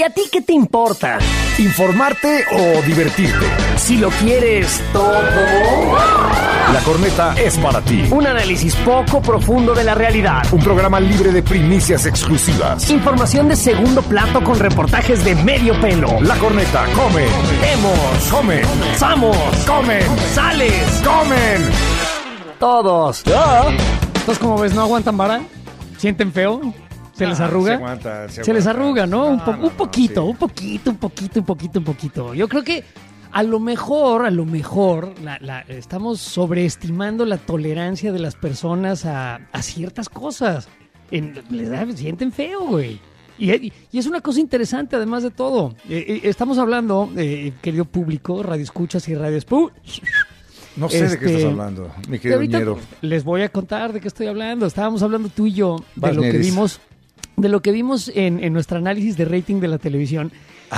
a ti qué te importa? ¿Informarte o divertirte? Si lo quieres todo. La Corneta es para ti. Un análisis poco profundo de la realidad. Un programa libre de primicias exclusivas. Información de segundo plato con reportajes de medio pelo. La Corneta come. Vemos. Come. Vamos. Comen. Sales. Comen. Todos. Entonces, como ves, ¿no aguantan vara? ¿Sienten feo? ¿Se les arruga? Se les arruga, ¿no? Un poquito. Yo creo que a lo mejor, estamos sobreestimando la tolerancia de las personas a ciertas cosas. Sienten feo, güey. Y es una cosa interesante, además de todo. Estamos hablando, querido público, radioescuchas y radioescuchas. No sé de qué estás hablando, mi querido Ñero. Les voy a contar de qué estoy hablando. Estábamos hablando tú y yo de lo que vimos en nuestro análisis de rating de la televisión.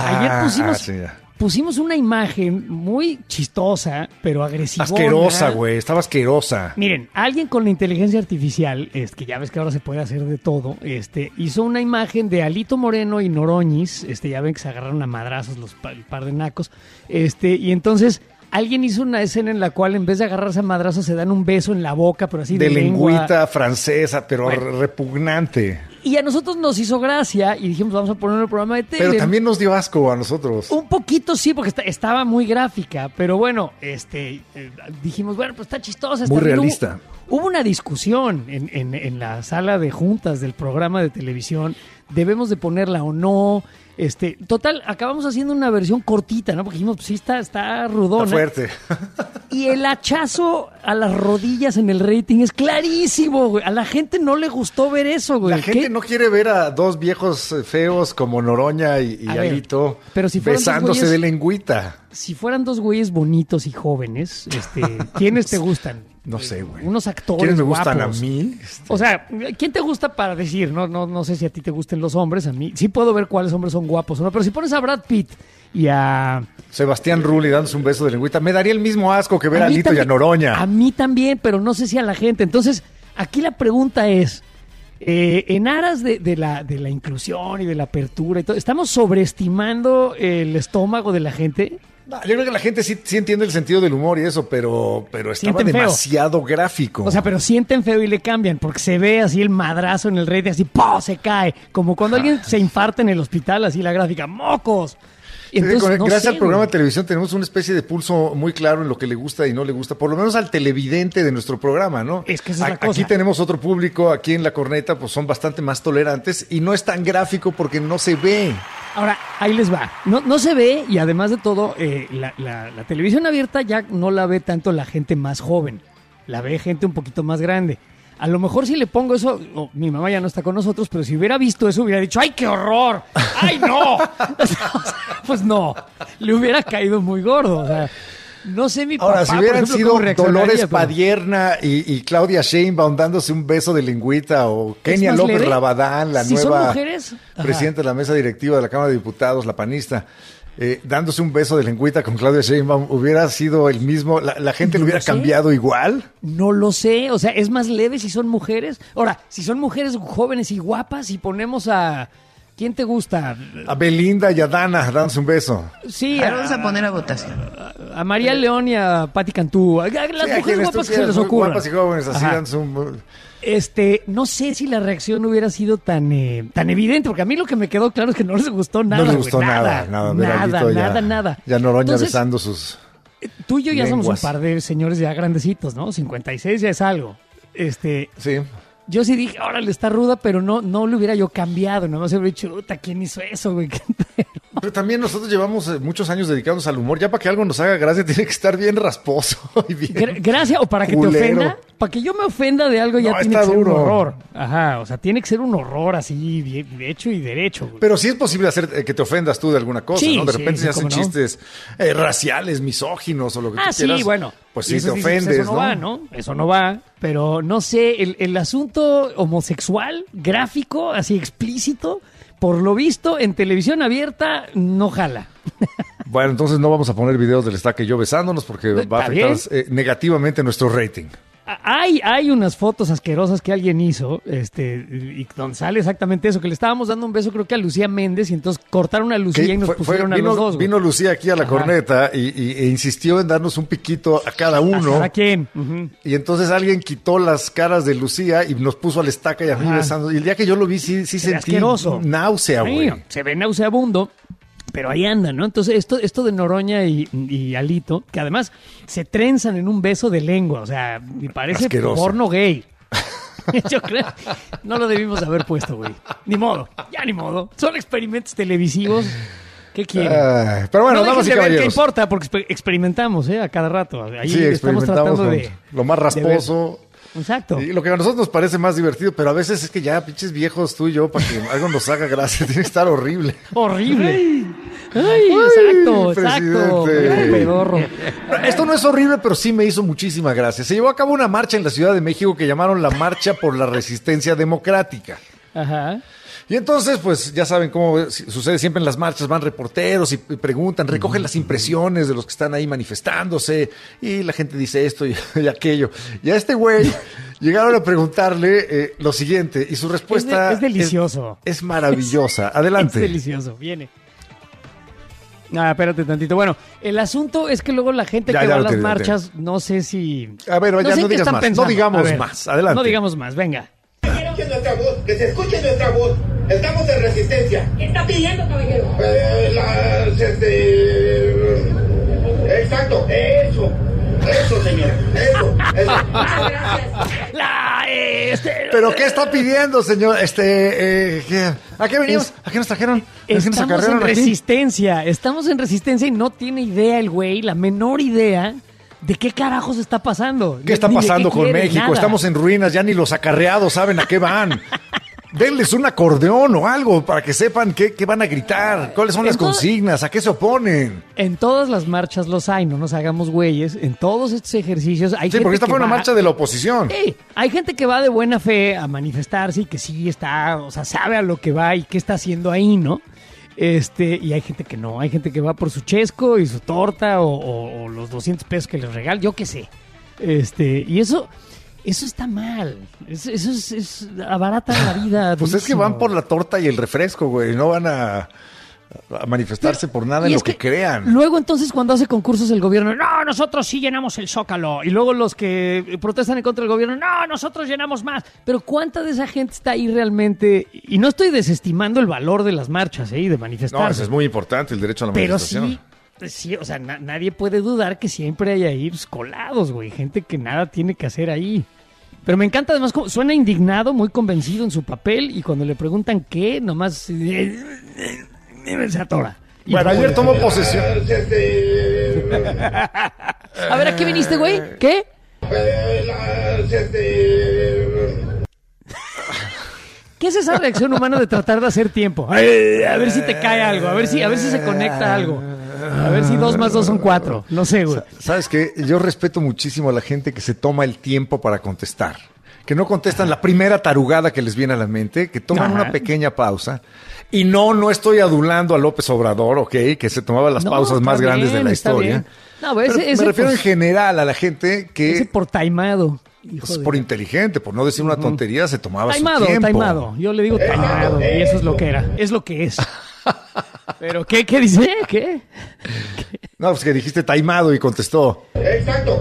Ayer pusimos una imagen muy chistosa, pero agresiva. Asquerosa, güey. Estaba asquerosa. Miren, alguien con la inteligencia artificial, que ya ves que ahora se puede hacer de todo, hizo una imagen de Alito Moreno y Noroñis. Ya ven que se agarraron a madrazos el par de nacos. Y entonces alguien hizo una escena en la cual en vez de agarrarse a madrazos se dan un beso en la boca, pero así de lengüita francesa, pero repugnante. Y a nosotros nos hizo gracia y dijimos, vamos a poner el programa de tele. Pero también nos dio asco a nosotros. Un poquito sí, porque estaba muy gráfica, pero bueno, dijimos, bueno, pues está chistosa. Muy realista. Hubo una discusión en la sala de juntas del programa de televisión, debemos de ponerla o no. Total, acabamos haciendo una versión cortita, ¿no? Porque dijimos, pues sí, está rudona. Está fuerte. Y el hachazo a las rodillas en el rating es clarísimo, güey. A la gente no le gustó ver eso, güey. La gente no quiere ver a dos viejos feos como Noroña y Alito besándose de lengüita. Si fueran dos güeyes bonitos y jóvenes, ¿quiénes te gustan? No sé, güey. Unos actores ¿Quiénes me gustan guapos. a mí? O sea, ¿quién te gusta para decir? No sé si a ti te gusten los hombres. A mí sí puedo ver cuáles hombres son guapos o no. Pero si pones a Brad Pitt y a Sebastián Rulli dándose un beso de lengüita, me daría el mismo asco que ver a Alito y a Noroña. A mí también, pero no sé si a la gente. Entonces, aquí la pregunta es, en aras de la inclusión y de la apertura y todo, ¿estamos sobreestimando el estómago de la gente? No, yo creo que la gente sí entiende el sentido del humor y eso, pero estaba demasiado gráfico. O sea, pero sienten feo y le cambian, porque se ve así el madrazo en el rating, así ¡pum! Se cae. Como cuando alguien se infarta en el hospital, así la gráfica, ¡mocos! Entonces, gracias al programa de televisión tenemos una especie de pulso muy claro en lo que le gusta y no le gusta, por lo menos al televidente de nuestro programa, ¿no? Es que esa es la cosa. Aquí tenemos otro público, aquí en La Corneta, pues son bastante más tolerantes y no es tan gráfico porque no se ve. Ahora, ahí les va. No se ve y además de todo, la televisión abierta ya no la ve tanto la gente más joven, la ve gente un poquito más grande. A lo mejor si le pongo eso, mi mamá ya no está con nosotros, pero si hubiera visto eso hubiera dicho, ¡ay, qué horror! ¡Ay, no! Pues no, le hubiera caído muy gordo. O sea, no sé mi papá. Ahora, si hubieran por ejemplo, sido Dolores Padierna y Claudia Sheinbaum dándose un beso de lengüita, o Kenia López Rabadán, la nueva presidenta de la mesa directiva de la Cámara de Diputados, la panista, dándose un beso de lengüita con Claudia Sheinbaum, ¿hubiera sido el mismo? ¿La gente lo hubiera cambiado igual? No lo sé, o sea, es más leve si son mujeres. Ahora, si son mujeres jóvenes y guapas y ponemos a... ¿Quién te gusta? A Belinda y a Dana, dándose un beso. Sí. Vamos a poner a votación. A María León y a Pati Cantú. Las mujeres guapas que se les ocurran. Guapas y jóvenes, así dándose un... no sé si la reacción hubiera sido tan evidente, porque a mí lo que me quedó claro es que no les gustó nada. No les gustó nada. Nada. Ya Noroña besando sus Tú y yo ya lenguas. somos un par de señores ya grandecitos, ¿no? 56 ya es algo. Sí. Yo sí dije, órale, está ruda, pero no lo hubiera yo cambiado. Nada más hubiera dicho, ¿quién hizo eso, güey? Pero también nosotros llevamos muchos años dedicándonos al humor. Ya para que algo nos haga gracia tiene que estar bien rasposo y bien gracia, o para que culero. te ofenda. Para que yo me ofenda de algo ya tiene que ser un horror. Ajá, o sea, tiene que ser un horror así, bien hecho y derecho, güey. Pero sí es posible hacer que te ofendas tú de alguna cosa, sí, ¿no? De repente se hacen no. chistes raciales, misóginos o lo que tú quieras. Sí, bueno. Pues sí te ofendes, eso no va, ¿no? Eso no va. Pero no sé, el asunto homosexual, gráfico, así explícito, por lo visto en televisión abierta, no jala. Bueno, entonces no vamos a poner videos del Estaque y yo besándonos porque va a afectar negativamente nuestro rating. Hay unas fotos asquerosas que alguien hizo, y donde sale exactamente eso, que le estábamos dando un beso creo que a Lucía Méndez y entonces cortaron a Lucía y nos pusieron a los dos. Güey. Vino Lucía aquí a la corneta e insistió en darnos un piquito a cada uno. ¿A quién? Y entonces alguien quitó las caras de Lucía y nos puso al estaca y a mí besando. Y el día que yo lo vi sí sentí asqueroso. Náusea, güey. Se ve nauseabundo. Pero ahí andan, ¿no? Entonces, esto de Noroña y Alito, que además se trenzan en un beso de lengua, o sea, me parece asqueroso. Porno gay. Yo creo, no lo debimos haber puesto, güey. Ni modo, ya ni modo. Son experimentos televisivos. ¿Qué quieren? Pero bueno, damas y caballeros. ¿Qué importa? Porque experimentamos, a cada rato. Ahí sí, estamos tratando de lo más rasposo. Exacto. Y lo que a nosotros nos parece más divertido, pero a veces es que ya, pinches viejos, tú y yo, para que algo nos haga gracia, tiene que estar horrible. Horrible. Ay, exacto. Pedorro. Esto no es horrible, pero sí me hizo muchísima gracia. Se llevó a cabo una marcha en la Ciudad de México que llamaron la Marcha por la Resistencia Democrática. Ajá. Y entonces, pues ya saben cómo sucede siempre en las marchas, van reporteros y preguntan, recogen las impresiones de los que están ahí manifestándose y la gente dice esto y aquello. Y a este güey llegaron a preguntarle lo siguiente y su respuesta es delicioso. Es maravillosa. Adelante. Es delicioso, viene. Espérate tantito. Bueno, el asunto es que luego la gente que va a las marchas, no sé si... A ver, ya no digas más, pensando. No digamos más, adelante. No digamos más, venga. Que se escuche nuestra voz. Estamos en resistencia. ¿Qué está pidiendo, caballero? Exacto, eso, señor. Eso. Gracias. ¿Pero qué está pidiendo, señor? ¿A qué venimos? ¿A qué nos trajeron? Estamos en resistencia. Estamos en resistencia y no tiene idea el güey, la menor idea de qué carajos está pasando. ¿Qué está pasando con México? Nada. Estamos en ruinas, ya ni los acarreados saben a qué van. Denles un acordeón o algo para que sepan qué van a gritar, cuáles son las consignas, a qué se oponen. En todas las marchas los hay, no nos hagamos güeyes. En todos estos ejercicios hay gente porque esta fue una marcha de la oposición. Sí, hay gente que va de buena fe a manifestarse y que sí está, o sea, sabe a lo que va y qué está haciendo ahí, ¿no? Y hay gente que no, hay gente que va por su chesco y su torta o los 200 pesos que les regalan, yo qué sé. Y eso está mal. Eso es abarata la vida. Pues es que van por la torta y el refresco, güey. No van a manifestarse por nada en lo que crean. Luego entonces cuando hace concursos el gobierno, no, nosotros sí llenamos el Zócalo. Y luego los que protestan en contra del gobierno, no, nosotros llenamos más. Pero ¿cuánta de esa gente está ahí realmente? Y no estoy desestimando el valor de las marchas y de manifestarse. No, eso es muy importante, el derecho a la manifestación. Pero sí, o sea, nadie puede dudar que siempre hay ahí colados, güey. Gente que nada tiene que hacer ahí. Pero me encanta además, suena indignado, muy convencido en su papel, y cuando le preguntan qué, nomás se atora. Bueno, ayer tomó posesión. A ver, ¿a qué viniste, güey? ¿Qué? ¿Qué es esa reacción humana de tratar de hacer tiempo? Ay, a ver si te cae algo, a ver si se conecta algo. A ver si 2 más 2 son 4. No sé, güey. ¿Sabes qué? Yo respeto muchísimo a la gente que se toma el tiempo para contestar. Que no contestan la primera tarugada que les viene a la mente, que toman una pequeña pausa. Y no estoy adulando a López Obrador, ¿ok? Que se tomaba las pausas más grandes de la historia. No, pero me refiero en general a la gente que... Ese por taimado. Pues por inteligente, por no decir una tontería, se tomaba su tiempo. Taimado. Yo le digo taimado, y eso es lo que era. Es lo que es. ¿Pero qué dice? ¿Qué? No, pues que dijiste taimado y contestó. Exacto,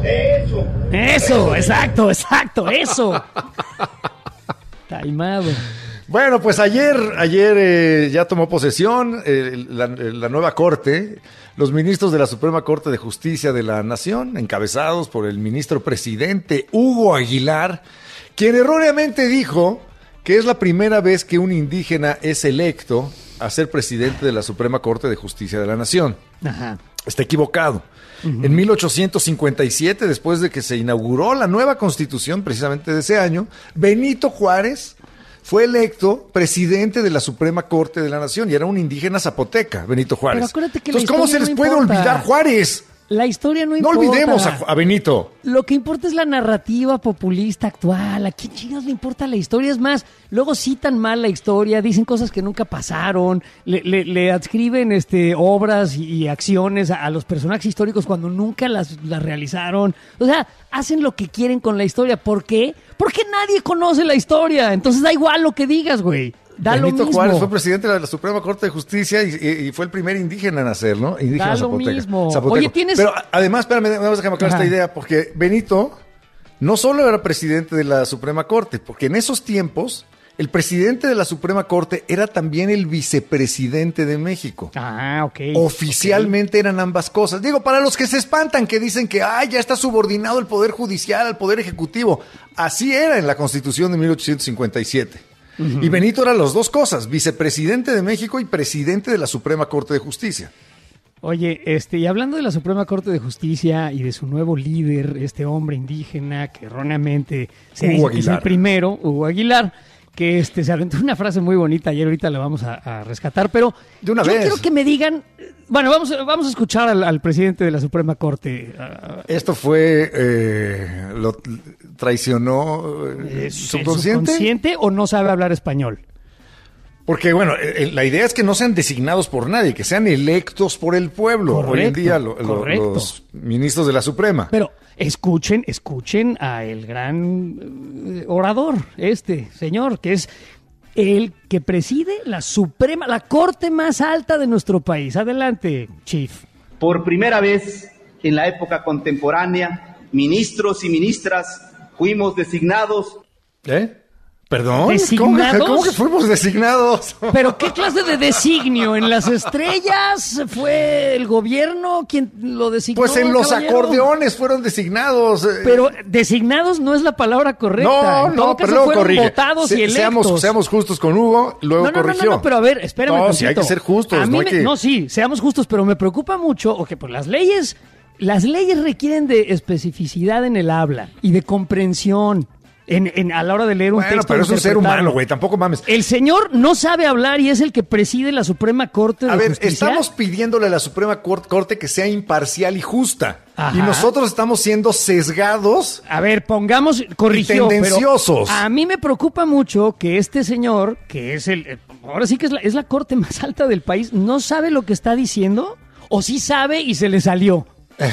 eso. Taimado. Bueno, pues ayer ya tomó posesión la nueva Corte, los ministros de la Suprema Corte de Justicia de la Nación, encabezados por el ministro presidente Hugo Aguilar, quien erróneamente dijo que es la primera vez que un indígena es electo a ser presidente de la Suprema Corte de Justicia de la Nación. Ajá. Está equivocado. Uh-huh. En 1857, después de que se inauguró la nueva Constitución, precisamente de ese año, Benito Juárez fue electo presidente de la Suprema Corte de la Nación y era un indígena zapoteca, Benito Juárez. Pero acuérdate que entonces, ¿cómo se les puede olvidar Juárez? La historia no importa. No olvidemos a Benito. Lo que importa es la narrativa populista actual. ¿A quién chingados le importa la historia? Es más, luego citan mal la historia, dicen cosas que nunca pasaron, le adscriben obras y acciones a los personajes históricos cuando nunca las realizaron. O sea, hacen lo que quieren con la historia. ¿Por qué? Porque nadie conoce la historia. Entonces da igual lo que digas, güey. Benito Juárez fue presidente de la Suprema Corte de Justicia y fue el primer indígena en hacer, ¿no? Indígena zapoteco. Oye, tienes... Pero además, espérame, vamos a dejarme aclarar esta idea, porque Benito no solo era presidente de la Suprema Corte, porque en esos tiempos el presidente de la Suprema Corte era también el vicepresidente de México. Ah, ok. Oficialmente eran ambas cosas. Digo, para los que se espantan, que dicen que ya está subordinado el Poder Judicial al Poder Ejecutivo. Así era en la Constitución de 1857. Uh-huh. Y Benito era las dos cosas, vicepresidente de México y presidente de la Suprema Corte de Justicia. Oye, y hablando de la Suprema Corte de Justicia y de su nuevo líder, este hombre indígena que erróneamente se dice que es el primero, Hugo Aguilar, que se aventó una frase muy bonita ayer, ahorita la vamos a rescatar, pero de una vez. Quiero que me digan, bueno, vamos a escuchar al presidente de la Suprema Corte. Esto fue, lo traicionó subconsciente o no sabe hablar español. Porque, bueno, la idea es que no sean designados por nadie, que sean electos por el pueblo. Correcto, hoy en día los ministros de la Suprema. Pero escuchen a el gran orador, señor, que es el que preside la Suprema, la Corte más alta de nuestro país. Adelante, Chief. Por primera vez en la época contemporánea, ministros y ministras fuimos designados. ¿Perdón? ¿Designados? ¿Cómo que fuimos designados? ¿Pero qué clase de designio? ¿En las estrellas? ¿Fue el gobierno quien lo designó? Pues en los acordeones fueron designados. Pero designados no es la palabra correcta. No, pero luego corrige. Votados y electos. Seamos justos con Hugo, luego corrigió. No, pero a ver, espérame. No, sí hay que ser justos. Sí, seamos justos, pero me preocupa mucho, pues las leyes requieren de especificidad en el habla y de comprensión. A la hora de leer un texto. Pero es un ser humano, güey, tampoco mames. El señor no sabe hablar y es el que preside la Suprema Corte de Justicia. A ver, estamos pidiéndole a la Suprema Corte que sea imparcial y justa. Ajá. Y nosotros estamos siendo sesgados. A ver, corrigió, y tendenciosos. Pero a mí me preocupa mucho que este señor, que es ahora sí que es la Corte más alta del país, no sabe lo que está diciendo, o sí sabe y se le salió.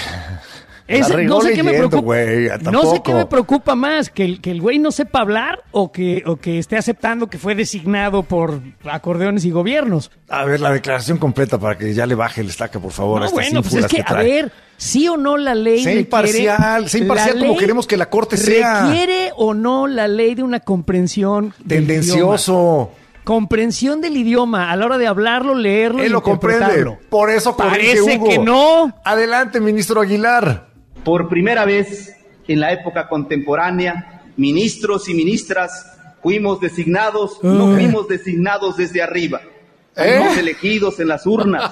No sé qué me preocupa. No sé qué me preocupa más, que el güey no sepa hablar o que esté aceptando que fue designado por acordeones y gobiernos. A ver, la declaración completa para que ya le baje el estaca, por favor. No, bueno, pues es que a ver, sí o no la ley sea imparcial como queremos que la Corte sea. ¿Requiere o no la ley de una comprensión tendencioso? Comprensión del idioma a la hora de hablarlo, leerlo y lo comprende. Por eso parece Hugo. Que no. Adelante, ministro Aguilar. Por primera vez en la época contemporánea, ministros y ministras fuimos designados, no fuimos designados desde arriba. Fuimos elegidos en las urnas.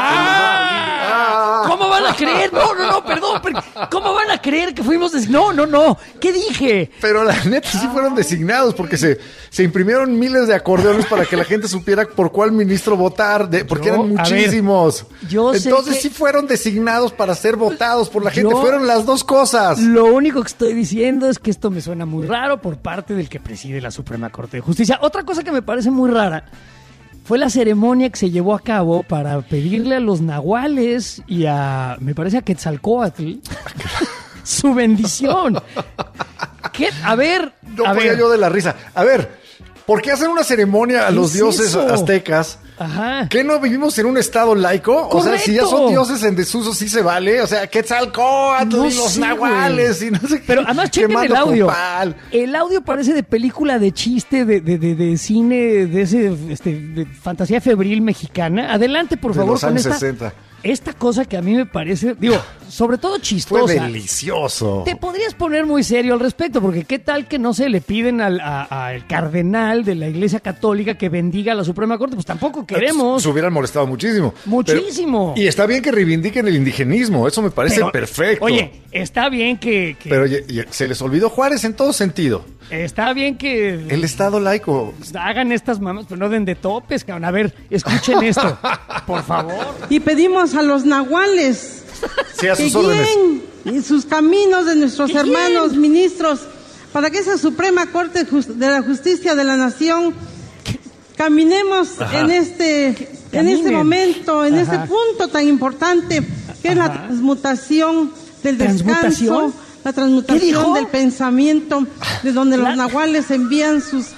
¿Cómo van a creer? No, perdón. ¿Cómo van a creer que fuimos designados? No. ¿Qué dije? Pero la neta sí fueron designados porque se imprimieron miles de acordeones para que la gente supiera por cuál ministro votar, porque eran muchísimos. Entonces sí fueron designados para ser votados por la gente. Fueron las dos cosas. Lo único que estoy diciendo es que esto me suena muy raro por parte del que preside la Suprema Corte de Justicia. Otra cosa que me parece muy rara fue la ceremonia que se llevó a cabo para pedirle a los nahuales y me parece a Quetzalcóatl su bendición. ¿Qué? A ver. No podía yo de la risa. A ver, ¿por qué hacen una ceremonia a los dioses aztecas? Ajá. ¿Qué no vivimos en un estado laico? Correcto. O sea, si ya son dioses en desuso, sí se vale. O sea, Quetzalcóatl y los nahuales y no sé qué. Pero además chequen el audio. El audio parece de película de chiste, de cine, de fantasía febril mexicana. Adelante, por favor, con esta cosa que a mí me parece, sobre todo chistosa. Fue delicioso. Te podrías poner muy serio al respecto, porque qué tal que no se le piden al cardenal de la Iglesia Católica que bendiga a la Suprema Corte, pues tampoco queremos. Se hubieran molestado muchísimo. Muchísimo. Y está bien que reivindiquen el indigenismo, eso me parece perfecto. Oye, está bien que... Pero se les olvidó Juárez en todo sentido. Está bien que... El Estado laico. Hagan estas mamas, pero no den de topes, cabrón. A ver, escuchen esto, por favor. Y pedimos a los nahuales Sí, a sus que órdenes. guíen sus caminos de nuestros hermanos ministros, para que esa Suprema Corte de la Justicia de la Nación caminemos en este momento, en este punto tan importante que es la transmutación del descanso, la transmutación del pensamiento, de donde los nahuales envían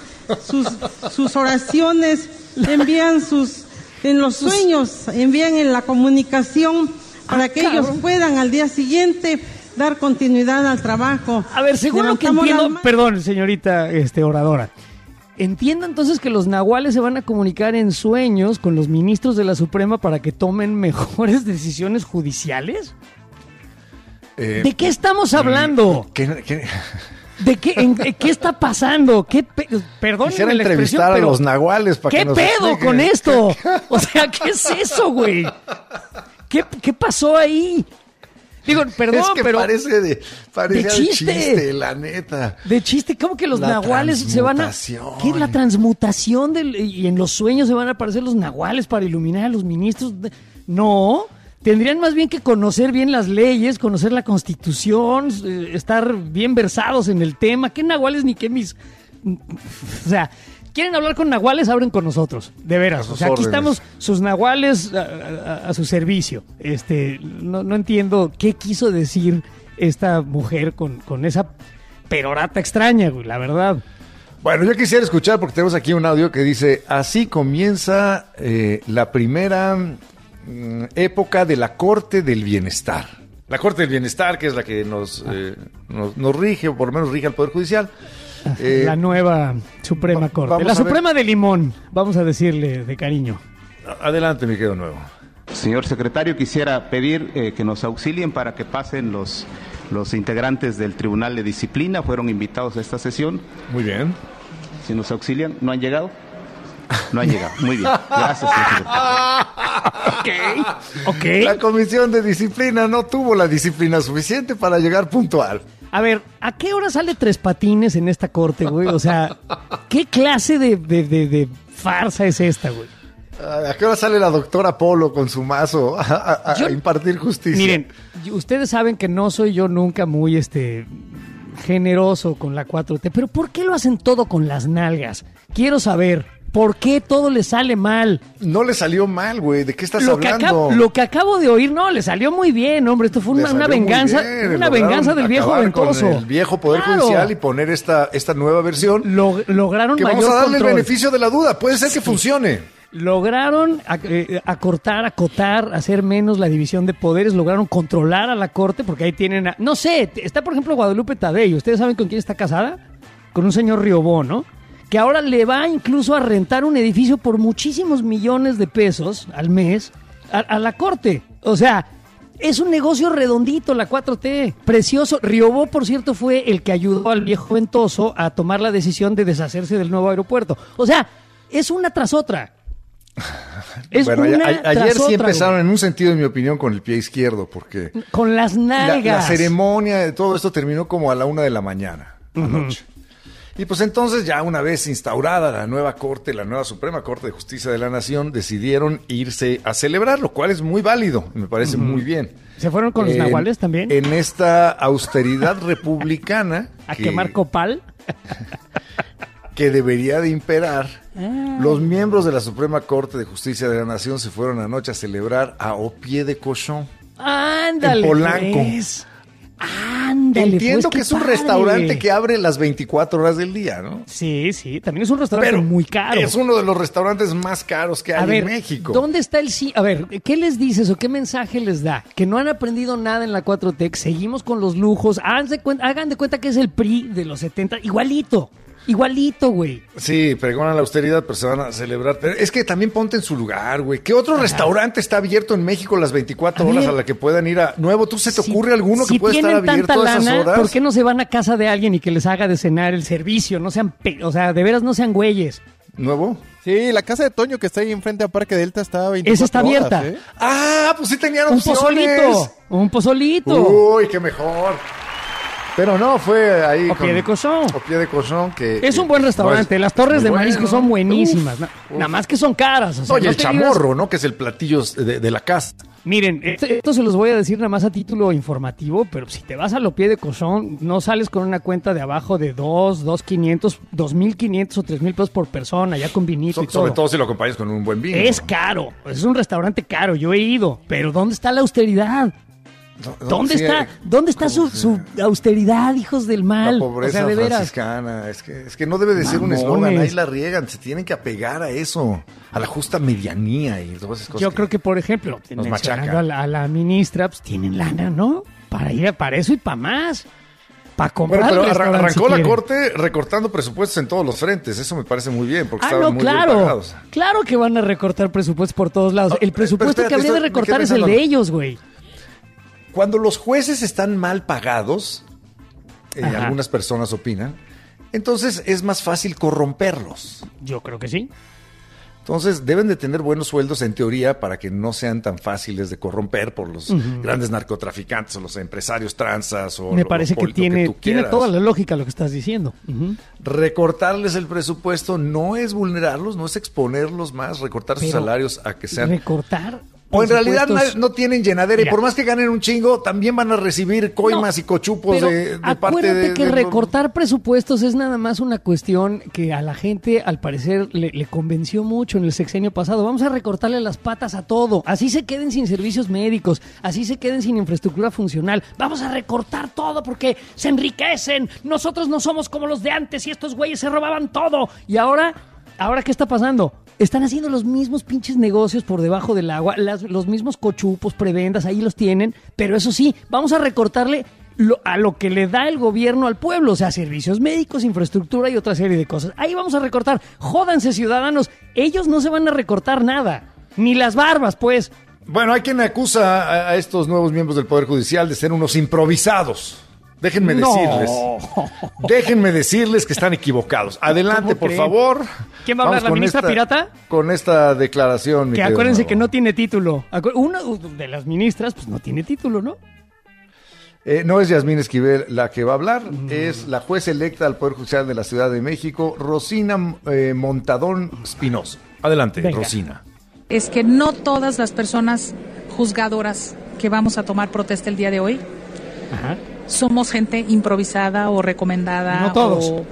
sus oraciones, envían en los sueños, envían en la comunicación para que ellos puedan al día siguiente dar continuidad al trabajo. A ver, según lo que entiendo, perdón, señorita oradora, entiendo entonces que los nahuales se van a comunicar en sueños con los ministros de la Suprema para que tomen mejores decisiones judiciales. ¿De qué estamos hablando? ¿De qué está pasando? Perdón, quisiera entrevistar a los nahuales para que nos expliquen. ¿Qué pedo con esto? O sea, ¿qué es eso, güey? ¿Qué pasó ahí? Digo, perdón, es que pero parece de chiste, la neta. De chiste, ¿cómo que los nahuales se van a... ¿Qué es la transmutación? Y en los sueños se van a aparecer los nahuales para iluminar a los ministros. No, tendrían más bien que conocer bien las leyes, conocer la Constitución, estar bien versados en el tema. ¿Qué nahuales ni qué mis...? O sea... ¿Quieren hablar con nahuales? Hablen con nosotros, de veras. O sea, aquí estamos sus nahuales a su servicio. No entiendo qué quiso decir esta mujer con esa perorata extraña, güey, la verdad. Bueno, yo quisiera escuchar, porque tenemos aquí un audio que dice: así comienza la primera época de la Corte del Bienestar. La Corte del Bienestar, que es la que nos rige, o por lo menos rige al Poder Judicial. La nueva Suprema Corte. La Suprema de Limón, vamos a decirle de cariño. Adelante, mi querido Nuevo. Señor secretario, quisiera pedir que nos auxilien para que pasen los integrantes del Tribunal de Disciplina. Fueron invitados a esta sesión. Muy bien. Si nos auxilian, ¿no han llegado? No han llegado. Muy bien. Gracias, señor secretario. Ok. La Comisión de Disciplina no tuvo la disciplina suficiente para llegar puntual. A ver, ¿a qué hora sale Tres Patines en esta corte, güey? O sea, ¿qué clase de farsa es esta, güey? ¿A qué hora sale la doctora Polo con su mazo a impartir justicia? Miren, ustedes saben que no soy yo nunca muy generoso con la 4T, pero ¿por qué lo hacen todo con las nalgas? Quiero saber. ¿Por qué todo le sale mal? No le salió mal, güey. ¿De qué estás hablando? Lo que acabo de oír, no, le salió muy bien, hombre. Esto fue una venganza, venganza del viejo ventoso. Con el viejo Poder Judicial y poner esta nueva versión. Lograron que mayor vamos a darle control. El beneficio de la duda. Puede ser que funcione. Lograron acotar, hacer menos la división de poderes. Lograron controlar a la Corte, porque ahí tienen... no sé, está por ejemplo Guadalupe Tadei. ¿Ustedes saben con quién está casada? Con un señor Riobó, ¿no? Que ahora le va incluso a rentar un edificio por muchísimos millones de pesos al mes a la Corte. O sea, es un negocio redondito la 4T, precioso. Riobó, por cierto, fue el que ayudó al viejo ventoso a tomar la decisión de deshacerse del nuevo aeropuerto. O sea, es una tras otra. Bueno, ayer sí empezaron, en un sentido, en mi opinión, con el pie izquierdo, porque... Con las nalgas. La ceremonia de todo esto terminó como a la 1 de la mañana, anoche. Y pues entonces, ya una vez instaurada la nueva Corte, la nueva Suprema Corte de Justicia de la Nación, decidieron irse a celebrar, lo cual es muy válido, me parece muy bien. ¿Se fueron con los nahuales también? En esta austeridad republicana... ¿A quemar copal? Que debería de imperar. Los miembros de la Suprema Corte de Justicia de la Nación se fueron anoche a celebrar a Au Pied de Cochon. ¡Ándale! En Polanco. Pues. Ándale, entiendo pues, que es un restaurante que abre las 24 horas del día, ¿no? Sí, también es un restaurante muy caro. Es uno de los restaurantes más caros que hay en México. ¿Dónde está el sí? A ver, ¿qué les dices o qué mensaje les da? Que no han aprendido nada en la 4T, seguimos con los lujos, hagan de cuenta que es el PRI de los 70, igualito, güey. Sí, pregonan la austeridad, pero se van a celebrar. Pero es que también ponte en su lugar, güey. ¿Qué otro restaurante está abierto en México las 24 horas a la que puedan ir a nuevo? ¿Tú se te ocurre alguno que pueda estar abierto a esas horas? ¿Por qué no se van a casa de alguien y que les haga de cenar el servicio? No sean, de veras no sean güeyes. ¿Nuevo? Sí, la casa de Toño que está ahí enfrente a Parque Delta está 24 Esa está abierta. horas, ¿eh? Ah, pues sí tenían opciones. Un pozolito. Uy, qué mejor. Pero no, fue ahí. Au Pied de Cochon. Au Pied de Cochon, que... Es un buen restaurante. Las torres de marisco son buenísimas. Nada más que son caras. O sea, Oye, el chamorro, ¿no? Que es el platillo de la casa. Miren, esto se los voy a decir nada más a título informativo, pero si te vas a lo pie de cozón, no sales con una cuenta de abajo de 2,500, 2,500 o 3,000 pesos por persona, ya con vinito y todo. Sobre todo si lo acompañas con un buen vino. Es caro, es un restaurante caro, yo he ido, pero ¿dónde está la austeridad? ¿Dónde está su austeridad, hijos del mal? La pobreza franciscana. Es que no debe de ser un eslogan, ahí la riegan, se tienen que apegar a eso, a la justa medianía y todas esas cosas. Yo creo que, por ejemplo, mencionando a la ministra, pues tienen lana, ¿no? Para eso y para más. Para comprar. Bueno, pero arrancó la Corte recortando presupuestos en todos los frentes. Eso me parece muy bien, porque estaban muy bien pagados. Claro que van a recortar presupuestos por todos lados. El presupuesto que habría de recortar es el de ellos, güey. Cuando los jueces están mal pagados, algunas personas opinan, entonces es más fácil corromperlos. Yo creo que sí. Entonces deben de tener buenos sueldos en teoría para que no sean tan fáciles de corromper por los grandes narcotraficantes o los empresarios tranzas. Me parece que tiene toda la lógica lo que estás diciendo. Recortarles el presupuesto no es vulnerarlos, no es exponerlos más, recortar sus salarios a que sean... Recortar... O en realidad no tienen llenadera. Mira, y por más que ganen un chingo, también van a recibir coimas y cochupos de parte de... que recortar presupuestos es nada más una cuestión que a la gente, al parecer, le convenció mucho en el sexenio pasado. Vamos a recortarle las patas a todo. Así se queden sin servicios médicos, así se queden sin infraestructura funcional. Vamos a recortar todo porque se enriquecen. Nosotros no somos como los de antes y estos güeyes se robaban todo. Y ahora ¿qué está pasando? Están haciendo los mismos pinches negocios por debajo del agua, los mismos cochupos, prebendas, ahí los tienen, pero eso sí, vamos a recortarle a lo que le da el gobierno al pueblo, o sea, servicios médicos, infraestructura y otra serie de cosas. Ahí vamos a recortar. Jódanse, ciudadanos, ellos no se van a recortar nada, ni las barbas, pues. Bueno, hay quien acusa a estos nuevos miembros del Poder Judicial de ser unos improvisados. Déjenme decirles que están equivocados. Adelante, por favor. ¿Quién va a hablar, la ministra pirata? Con esta declaración, que acuérdense que no tiene título. Una de las ministras, pues no tiene título, ¿no? No es Yasmín Esquivel la que va a hablar, es la juez electa al Poder Judicial de la Ciudad de México, Rosina Montadón Espinosa. Adelante, venga. Rosina. Es que no todas las personas juzgadoras que vamos a tomar protesta el día de hoy somos gente improvisada o recomendada. No todos. O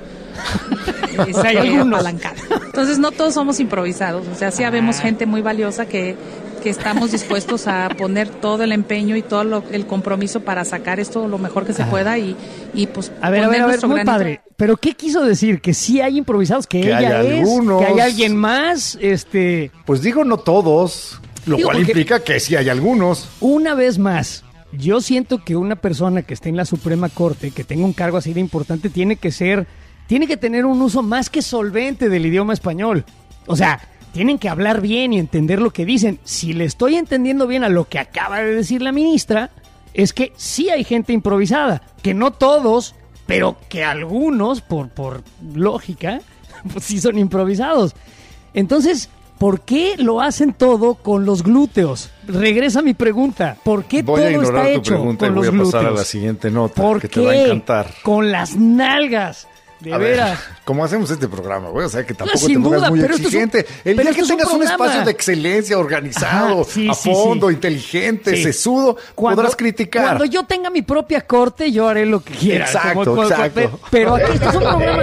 apalancada. Entonces no todos somos improvisados, o sea, sí habemos gente muy valiosa que estamos dispuestos a poner todo el empeño y todo el compromiso para sacar esto lo mejor que se pueda y pues a ver, muy padre. Pero ¿qué quiso decir? Que sí hay improvisados, que ella es, algunos, que hay alguien más, Pues digo no todos, lo cual implica que sí hay algunos. Una vez más, yo siento que una persona que esté en la Suprema Corte, que tenga un cargo así de importante, tiene que tener un uso más que solvente del idioma español. O sea, tienen que hablar bien y entender lo que dicen. Si le estoy entendiendo bien a lo que acaba de decir la ministra, es que sí hay gente improvisada, que no todos, pero que algunos, por lógica, pues sí son improvisados. Entonces, ¿por qué lo hacen todo con los glúteos? Regresa mi pregunta. ¿Por qué todo está hecho con los glúteos? Voy a pasar a la siguiente nota, que te va a encantar. Con las nalgas. De veras. ¿Cómo hacemos este programa, güey? O sea, que tampoco te pongas muy exigente. El día que tengas un espacio de excelencia organizado, a fondo, inteligente, sesudo, podrás criticar. Cuando yo tenga mi propia corte, yo haré lo que quiera. Exacto. Pero aquí este es un programa...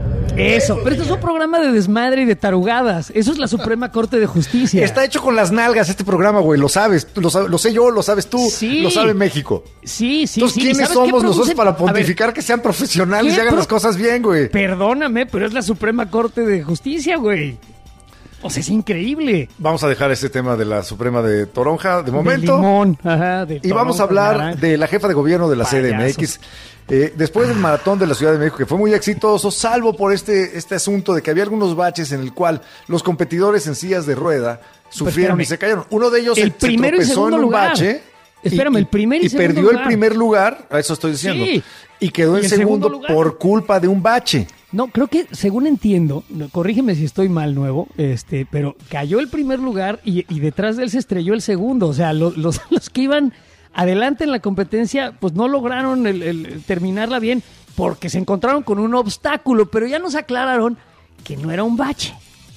pero esto es un programa de desmadre y de tarugadas. Eso es la Suprema Corte de Justicia. Está hecho con las nalgas este programa, güey. Lo sabes. Lo sé yo, lo sabes tú. Sí. Lo sabe México. Sí. Entonces, ¿quiénes somos nosotros para pontificar que sean profesionales y hagan las cosas bien, güey? Perdóname, pero es la Suprema Corte de Justicia, güey. O sea, es increíble. Vamos a dejar este tema de la Suprema de Toronja de momento. De limón. Ajá, de y vamos a hablar de la jefa de gobierno de la CDMX. Después del maratón de la Ciudad de México, que fue muy exitoso, salvo por este asunto de que había algunos baches en el cual los competidores en sillas de rueda sufrieron y se cayeron. Uno de ellos se tropezó en un bache. Espérame, el primer y segundo perdió el primer lugar, a eso estoy diciendo. Sí. Y quedó en segundo por culpa de un bache. No, creo que, según entiendo, corrígeme si estoy mal, nuevo, pero cayó el primer lugar y detrás de él se estrelló el segundo. O sea, los que iban adelante en la competencia, pues no lograron el terminarla bien porque se encontraron con un obstáculo, pero ya nos aclararon que no era un bache,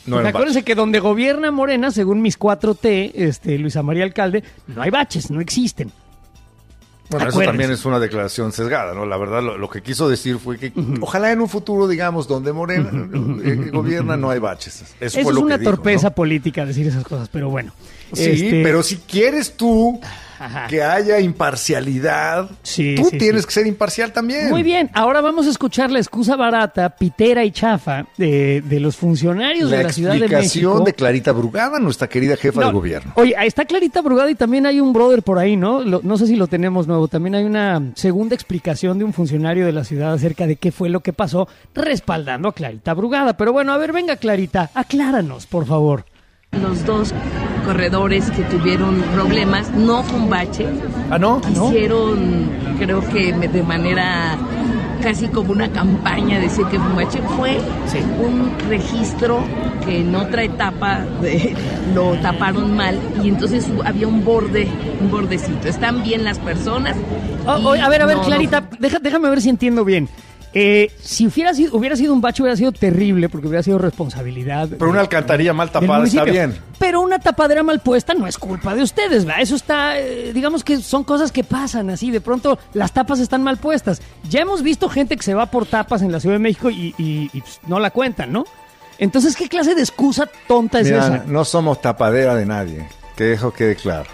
No era un acuérdense bache. que donde gobierna Morena, según mis 4T, Luisa María Alcalde, no hay baches, no existen. Bueno, eso Acuérdense. también es una declaración sesgada, ¿no? La verdad, lo que quiso decir fue que ojalá en un futuro, digamos, donde Morena gobierna, no hay baches. Eso es fue lo una que dijo, torpeza ¿no? política decir esas cosas, pero bueno. Sí, pero si quieres tú Ajá. que haya imparcialidad, Sí, tú sí, tienes sí. que ser imparcial también. Muy bien, ahora vamos a escuchar la excusa barata, pitera y chafa de los funcionarios La de la Ciudad de explicación México. de Clarita Brugada, nuestra querida jefa No, de gobierno. Oye, ahí está Clarita Brugada y también hay un brother por ahí, ¿no? No sé si lo tenemos nuevo. También hay una segunda explicación de un funcionario de la ciudad acerca de qué fue lo que pasó respaldando a Clarita Brugada. Pero bueno, a ver, venga Clarita, acláranos, por favor. Los dos corredores que tuvieron problemas, no fue un bache. ¿Ah, no? Hicieron, creo que de manera casi como una campaña decir que fue un bache. Fue un registro que en otra etapa lo taparon mal y entonces había un bordecito. Están bien las personas. A ver, no, Clarita, déjame ver si entiendo bien. Si hubiera sido un bache, hubiera sido terrible porque hubiera sido responsabilidad. Pero una alcantarilla mal del tapada está municipio. bien. Pero una tapadera mal puesta no es culpa de ustedes, ¿va? Eso está, digamos que son cosas que pasan así. De pronto las tapas están mal puestas. Ya hemos visto gente que se va por tapas en la Ciudad de México y pues, no la cuentan, ¿no? Entonces, ¿qué clase de excusa tonta es Mira, esa? no somos tapadera de nadie, que eso quede claro.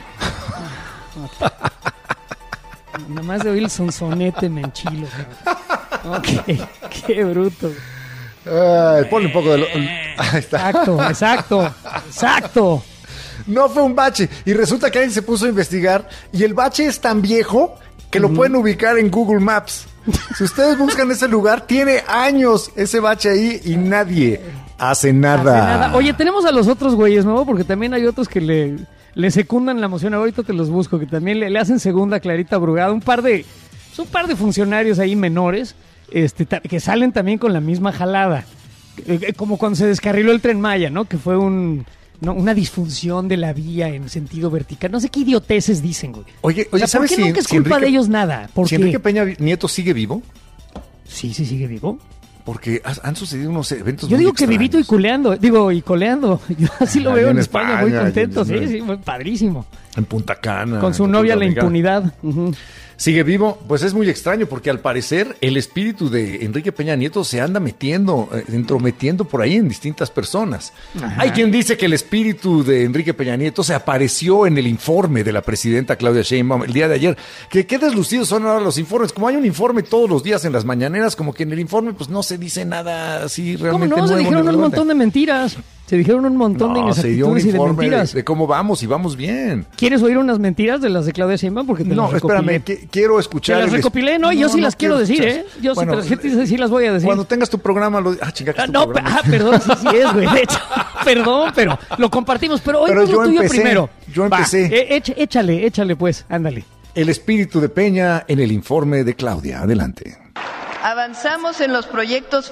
Nada más de oír el sonsonete me enchilo. Ok, qué bruto. Ponle un poco de... Ahí está. Exacto. No fue un bache. Y resulta que alguien se puso a investigar y el bache es tan viejo que lo pueden ubicar en Google Maps. Si ustedes buscan ese lugar, tiene años ese bache ahí y nadie hace nada. Oye, tenemos a los otros güeyes, ¿no? Porque también hay otros que le secundan la moción. Ahorita te los busco, que también le hacen segunda a Clarita Brugada. Un par de funcionarios ahí menores que salen también con la misma jalada. Como cuando se descarriló el Tren Maya, ¿no? Que fue una disfunción de la vía en sentido vertical. No sé qué idioteces dicen, güey. Oye, ¿por ¿sabes qué nunca es culpa de ellos nada? ¿Por qué? Enrique Peña Nieto sigue vivo? Sí, sigue vivo. Porque han sucedido unos eventos Yo muy digo que extraños. vivito y coleando. Yo así lo Allá veo en en España, muy España, contento. allá en- Sí, muy padrísimo. En Punta Cana. Con su en novia la República Dominicana. impunidad. Ujú. Sigue vivo, pues es muy extraño porque al parecer el espíritu de Enrique Peña Nieto se anda entrometiendo por ahí en distintas personas. Ajá. Hay quien dice que el espíritu de Enrique Peña Nieto se apareció en el informe de la presidenta Claudia Sheinbaum el día de ayer. Qué deslucidos son ahora los informes. Como hay un informe todos los días en las mañaneras, como que en el informe pues no se dice nada así ¿Cómo realmente no? Se nuevo, dijeron ni un relevante. montón de mentiras. Se dijeron un montón de No, se dio un inexactitudes y de informe mentiras. de cómo vamos y vamos bien. ¿Quieres oír unas mentiras de las de Claudia Sheinbaum? Porque te No, las recopilé. espérame, quiero escuchar. Te las recopilé, ¿no? Yo sí las quiero decir, escuchar. ¿eh? Yo Bueno, sí las voy a decir. Cuando tengas tu programa, chinga, que es tu No, programa. perdón, sí es, güey. De hecho, perdón, pero lo compartimos. Pero hoy Pero lo tuyo primero. yo empecé. Échale pues, ándale. El espíritu de Peña en el informe de Claudia. Adelante. Avanzamos en los proyectos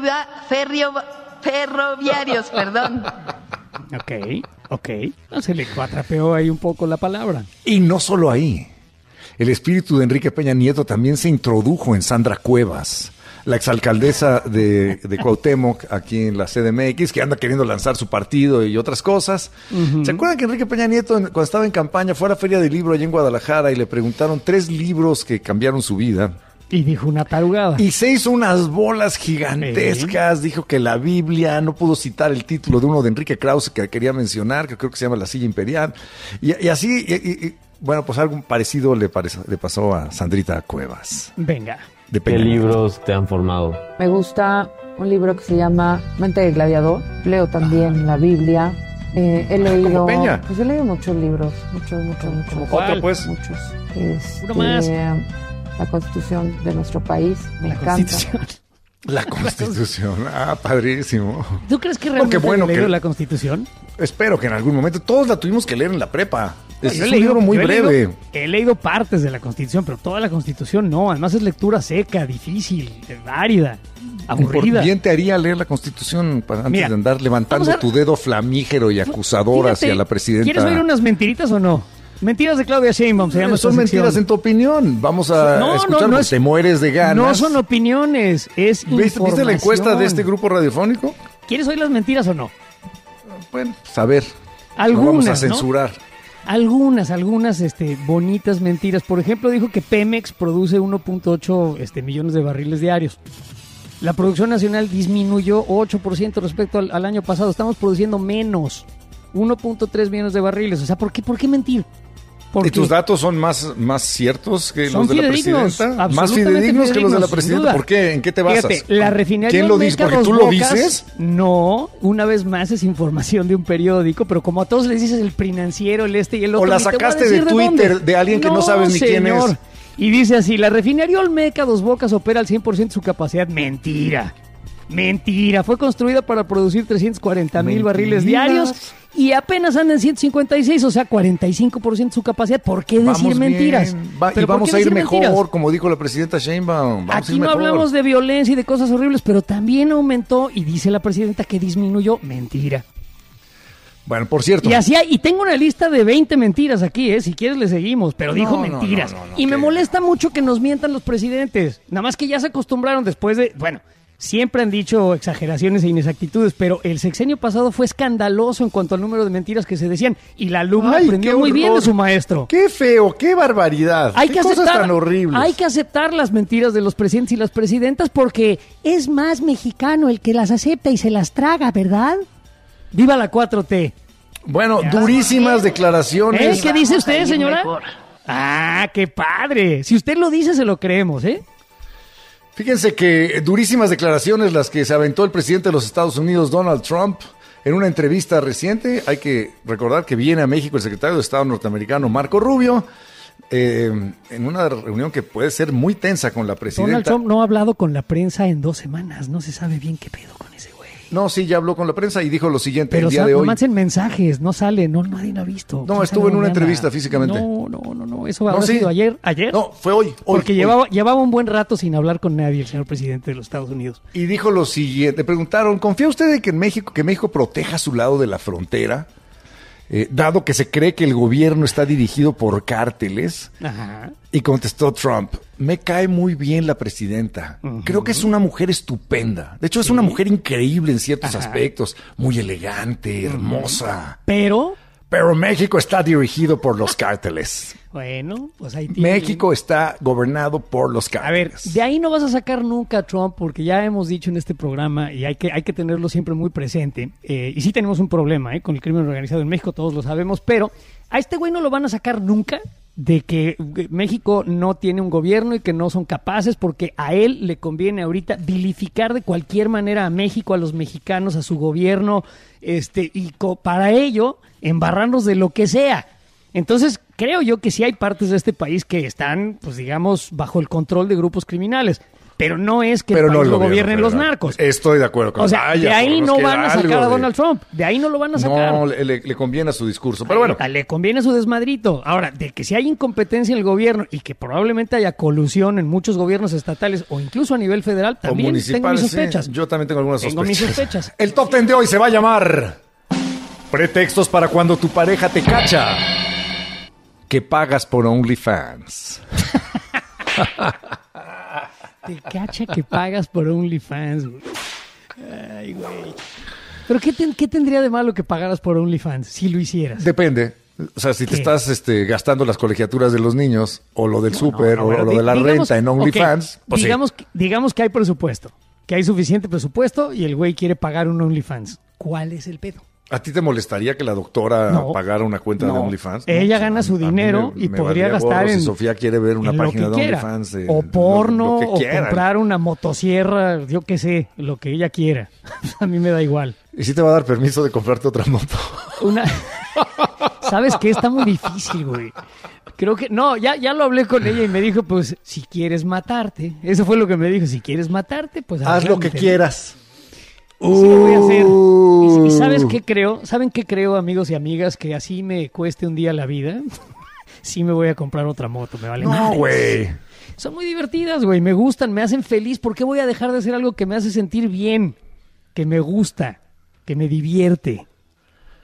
ferroviarios, perdón. Ok. No, se le cuatrapeó ahí un poco la palabra. Y no solo ahí. El espíritu de Enrique Peña Nieto también se introdujo en Sandra Cuevas, la exalcaldesa de Cuauhtémoc, aquí en la CDMX, que anda queriendo lanzar su partido y otras cosas. ¿Se acuerdan que Enrique Peña Nieto, cuando estaba en campaña, fue a la Feria del Libro allá en Guadalajara y le preguntaron 3 libros que cambiaron su vida? Y dijo una tarugada. Y se hizo unas bolas gigantescas, dijo que la Biblia, no pudo citar el título de uno de Enrique Krause que quería mencionar, que creo que se llama La Silla Imperial. Y así, bueno, pues algo parecido le pasó a Sandrita Cuevas. Venga. ¿Qué libros te han formado? Me gusta un libro que se llama Mente del Gladiador. Leo también la Biblia. He leído... ¿Como Peña? Pues he leído muchos libros. Muchos. ¿Otro, pues? Muchos. Uno más. La Constitución de nuestro país. Me encanta. La Constitución. Padrísimo. ¿Tú crees que realmente bueno he leído que- la Constitución? Espero que en algún momento todos la tuvimos que leer en la prepa. Es Yo he un leído- libro muy yo he breve. leído- He leído partes de la Constitución, pero toda la Constitución no. Además es lectura seca, difícil, árida, aburrida. Bien te haría leer la Constitución antes Mira, de andar levantando vamos a- tu dedo flamígero y acusador Fíjate, hacia la presidenta. ¿Quieres oír unas mentiritas o no? Mentiras de Claudia Sheinbaum se llama Son esta mentiras sección. en tu opinión. Vamos a escuchar porque te mueres de ganas. No son opiniones, es información. ¿Viste la encuesta de este grupo radiofónico? ¿Quieres oír las mentiras o no? Bueno, pues a ver. Algunas, no vamos a censurar. ¿No? Algunas bonitas mentiras. Por ejemplo, dijo que Pemex produce 1.8 millones de barriles diarios. La producción nacional disminuyó 8% respecto al año pasado. Estamos produciendo menos, 1.3 millones de barriles. O sea, ¿por qué mentir? ¿Y tus datos son más ciertos que los de la presidenta? Más fidedignos que los de la presidenta. ¿Por qué? ¿En qué te basas? Fíjate, la refinería ¿Quién lo dice? ¿Porque tú lo dices? No, una vez más es información de un periódico, pero como a todos les dices el Prinanciero, el y el otro. O la sacaste de Twitter de alguien que no sabes ni quién es. Y dice así, la refinería Olmeca Dos Bocas opera al 100% de su capacidad. Mentira. Fue construida para producir 340,000 barriles diarios y apenas anda en 156, o sea, 45% de su capacidad. ¿Por qué decir mentiras? Y vamos a ir mejor, mentiras? Como dijo la presidenta Sheinbaum. Aquí no hablamos de violencia y de cosas horribles, pero también aumentó y dice la presidenta que disminuyó. Mentira. Bueno, por cierto. Y tengo una lista de 20 mentiras aquí, si quieres le seguimos, pero dijo mentiras. Y me molesta mucho que nos mientan los presidentes. Nada más que ya se acostumbraron después de... Bueno, siempre han dicho exageraciones e inexactitudes, pero el sexenio pasado fue escandaloso en cuanto al número de mentiras que se decían. Y la alumna aprendió muy bien de su maestro. ¡Qué feo! ¡Qué barbaridad! ¡Qué cosas tan horribles! Hay que aceptar las mentiras de los presidentes y las presidentas porque es más mexicano el que las acepta y se las traga, ¿verdad? ¡Viva la 4T! Bueno, durísimas declaraciones. ¿Qué dice usted, señora? ¡Ah, qué padre! Si usted lo dice, se lo creemos, ¿eh? Fíjense que durísimas declaraciones las que se aventó el presidente de los Estados Unidos, Donald Trump, en una entrevista reciente. Hay que recordar que viene a México el secretario de Estado norteamericano, Marco Rubio, en una reunión que puede ser muy tensa con la presidenta. Donald Trump no ha hablado con la prensa en 2 semanas. No se sabe bien qué pedo con ese güey. No, sí, ya habló con la prensa y dijo lo siguiente pero el día de hoy. Pero en mensajes, no sale, nadie lo ha visto. No, estuvo en una entrevista físicamente. No, eso habrá sido ayer. ¿Ayer? No, fue hoy. Porque llevaba un buen rato sin hablar con nadie el señor presidente de los Estados Unidos. Y dijo lo siguiente, preguntaron, ¿confía usted en que México proteja su lado de la frontera? Dado que se cree que el gobierno está dirigido por cárteles. Ajá. Y contestó Trump, me cae muy bien la presidenta. Creo que es una mujer estupenda. De hecho, es una mujer increíble en ciertos aspectos. Muy elegante, hermosa. Pero México está dirigido por los cárteles. Bueno, pues ahí tiene. México está gobernado por los cárteles. A ver, de ahí no vas a sacar nunca a Trump, porque ya hemos dicho en este programa, y hay que tenerlo siempre muy presente, y sí tenemos un problema con el crimen organizado en México, todos lo sabemos, pero a este güey no lo van a sacar nunca de que México no tiene un gobierno y que no son capaces, porque a él le conviene ahorita vilificar de cualquier manera a México, a los mexicanos, a su gobierno, para ello embarrarnos de lo que sea. Entonces, creo yo que sí hay partes de este país que están, pues digamos, bajo el control de grupos criminales. Pero no es que el país lo gobiernen los narcos. Estoy de acuerdo con eso. O sea, de ahí no van a sacar a Donald Trump. De ahí no lo van a sacar. No, le conviene a su discurso. Pero bueno. Le conviene a su desmadrito. Ahora, de que si hay incompetencia en el gobierno y que probablemente haya colusión en muchos gobiernos estatales o incluso a nivel federal, también tengo mis sospechas. Sí, yo también tengo algunas sospechas. Tengo mis sospechas. El Top 10 de hoy se va a llamar Pretextos para cuando tu pareja te cacha que pagas por OnlyFans. Te cacha que pagas por OnlyFans, güey. Ay, güey. Pero ¿qué tendría de malo que pagaras por OnlyFans si lo hicieras? Depende. O sea, si te estás gastando las colegiaturas de los niños, o lo del súper, o lo de la renta en OnlyFans, pues digamos que hay presupuesto, que hay suficiente presupuesto y el güey quiere pagar un OnlyFans. ¿Cuál es el pedo? ¿A ti te molestaría que la doctora pagara una cuenta de OnlyFans? ¿No? Ella gana su dinero y podría gastar en... Si Sofía quiere ver una página de OnlyFans. O porno, o comprar una motosierra, yo qué sé, lo que ella quiera. A mí me da igual. ¿Y si te va a dar permiso de comprarte otra moto? ¿Sabes qué? Está muy difícil, güey. Creo que... No, ya lo hablé con ella y me dijo, pues, si quieres matarte. Eso fue lo que me dijo. Si quieres matarte, pues... Haz lo que quieras. Sí lo voy a hacer. ¿Y sabes qué creo? ¿Saben qué creo, amigos y amigas? Que así me cueste un día la vida. Sí me voy a comprar otra moto, me vale madres. No, güey. Son muy divertidas, güey. Me gustan, me hacen feliz. ¿Por qué voy a dejar de hacer algo que me hace sentir bien? Que me gusta, que me divierte.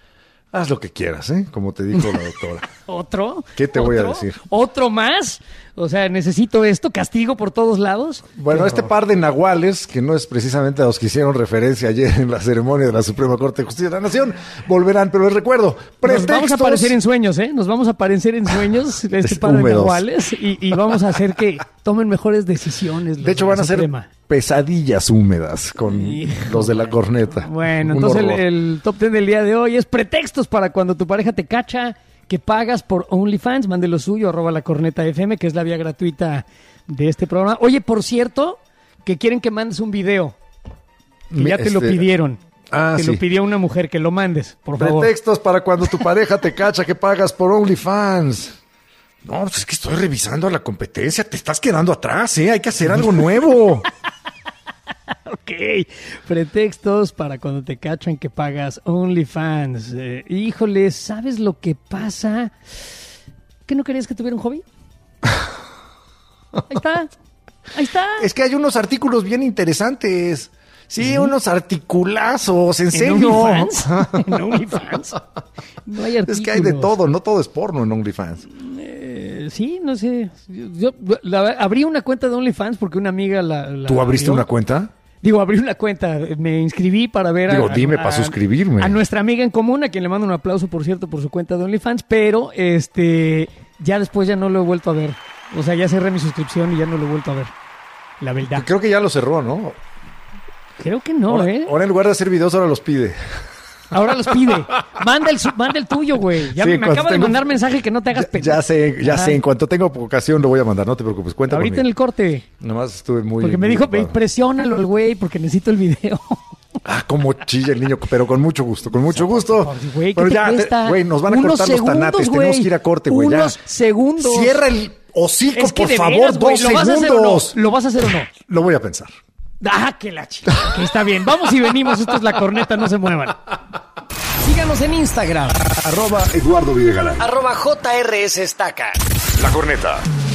Haz lo que quieras, ¿eh? Como te dijo la doctora. ¿Otro? ¿Qué te voy a decir? ¿Otro más? O sea, necesito esto, castigo por todos lados. Bueno, este par de nahuales, que no es precisamente a los que hicieron referencia ayer en la ceremonia de la Suprema Corte de Justicia de la Nación, volverán, pero les recuerdo, pretextos... Nos vamos a aparecer en sueños, ¿eh? Nos vamos a aparecer en sueños este par de nahuales y vamos a hacer que tomen mejores decisiones. De hecho, van a ser pesadillas húmedas con los de la corneta. Bueno, entonces el top 10 del día de hoy es pretextos para cuando tu pareja te cacha que pagas por OnlyFans. Mande lo suyo, @lacornetafm, que es la vía gratuita de este programa. Oye, por cierto, que quieren que mandes un video. Que ya te lo pidieron. Te lo pidió una mujer, que lo mandes, por favor. Pretextos para cuando tu pareja te cacha que pagas por OnlyFans. No, pues es que estoy revisando la competencia. Te estás quedando atrás, ¿eh? Hay que hacer algo nuevo. Ok, pretextos para cuando te cachan que pagas OnlyFans. Híjole, ¿sabes lo que pasa? ¿Que no querías que tuviera un hobby? Ahí está. Es que hay unos artículos bien interesantes. Sí, unos articulazos, en serio. ¿En OnlyFans? No hay artículos. Es que hay de todo, no todo es porno en OnlyFans. Sí, no sé. Yo abrí una cuenta de OnlyFans porque una amiga la ¿Tú abriste una cuenta? Digo, abrí una cuenta, me inscribí para ver dime para suscribirme. A nuestra amiga en común, a quien le mando un aplauso, por cierto, por su cuenta de OnlyFans, pero ya después ya no lo he vuelto a ver. O sea, ya cerré mi suscripción y ya no lo he vuelto a ver. La verdad. Creo que ya lo cerró, ¿no? Creo que no, Ahora en lugar de hacer videos, ahora los pide. Ahora los pide. Manda el tuyo, güey. Ya me acaba de mandar mensaje que no te hagas Ya sé. En cuanto tenga ocasión lo voy a mandar. No te preocupes, cuéntame. Ahorita conmigo. En el corte. Nomás estuve muy... Porque me dijo, presiónalo el güey, porque necesito el video. Cómo chilla el niño, pero con mucho gusto, Güey, pero ya, güey, nos van a cortar los tanates. Tenemos que ir a corte, güey. Unos segundos. Cierra el hocico, por favor, veras, 2 segundos. ¿Lo vas a hacer o no? Lo voy a pensar. Que la chica. Que está bien. Vamos y venimos. Esto es La Corneta, no se muevan. Síganos en Instagram. @Eduardo Videgaray. @JRS Estaca. La Corneta.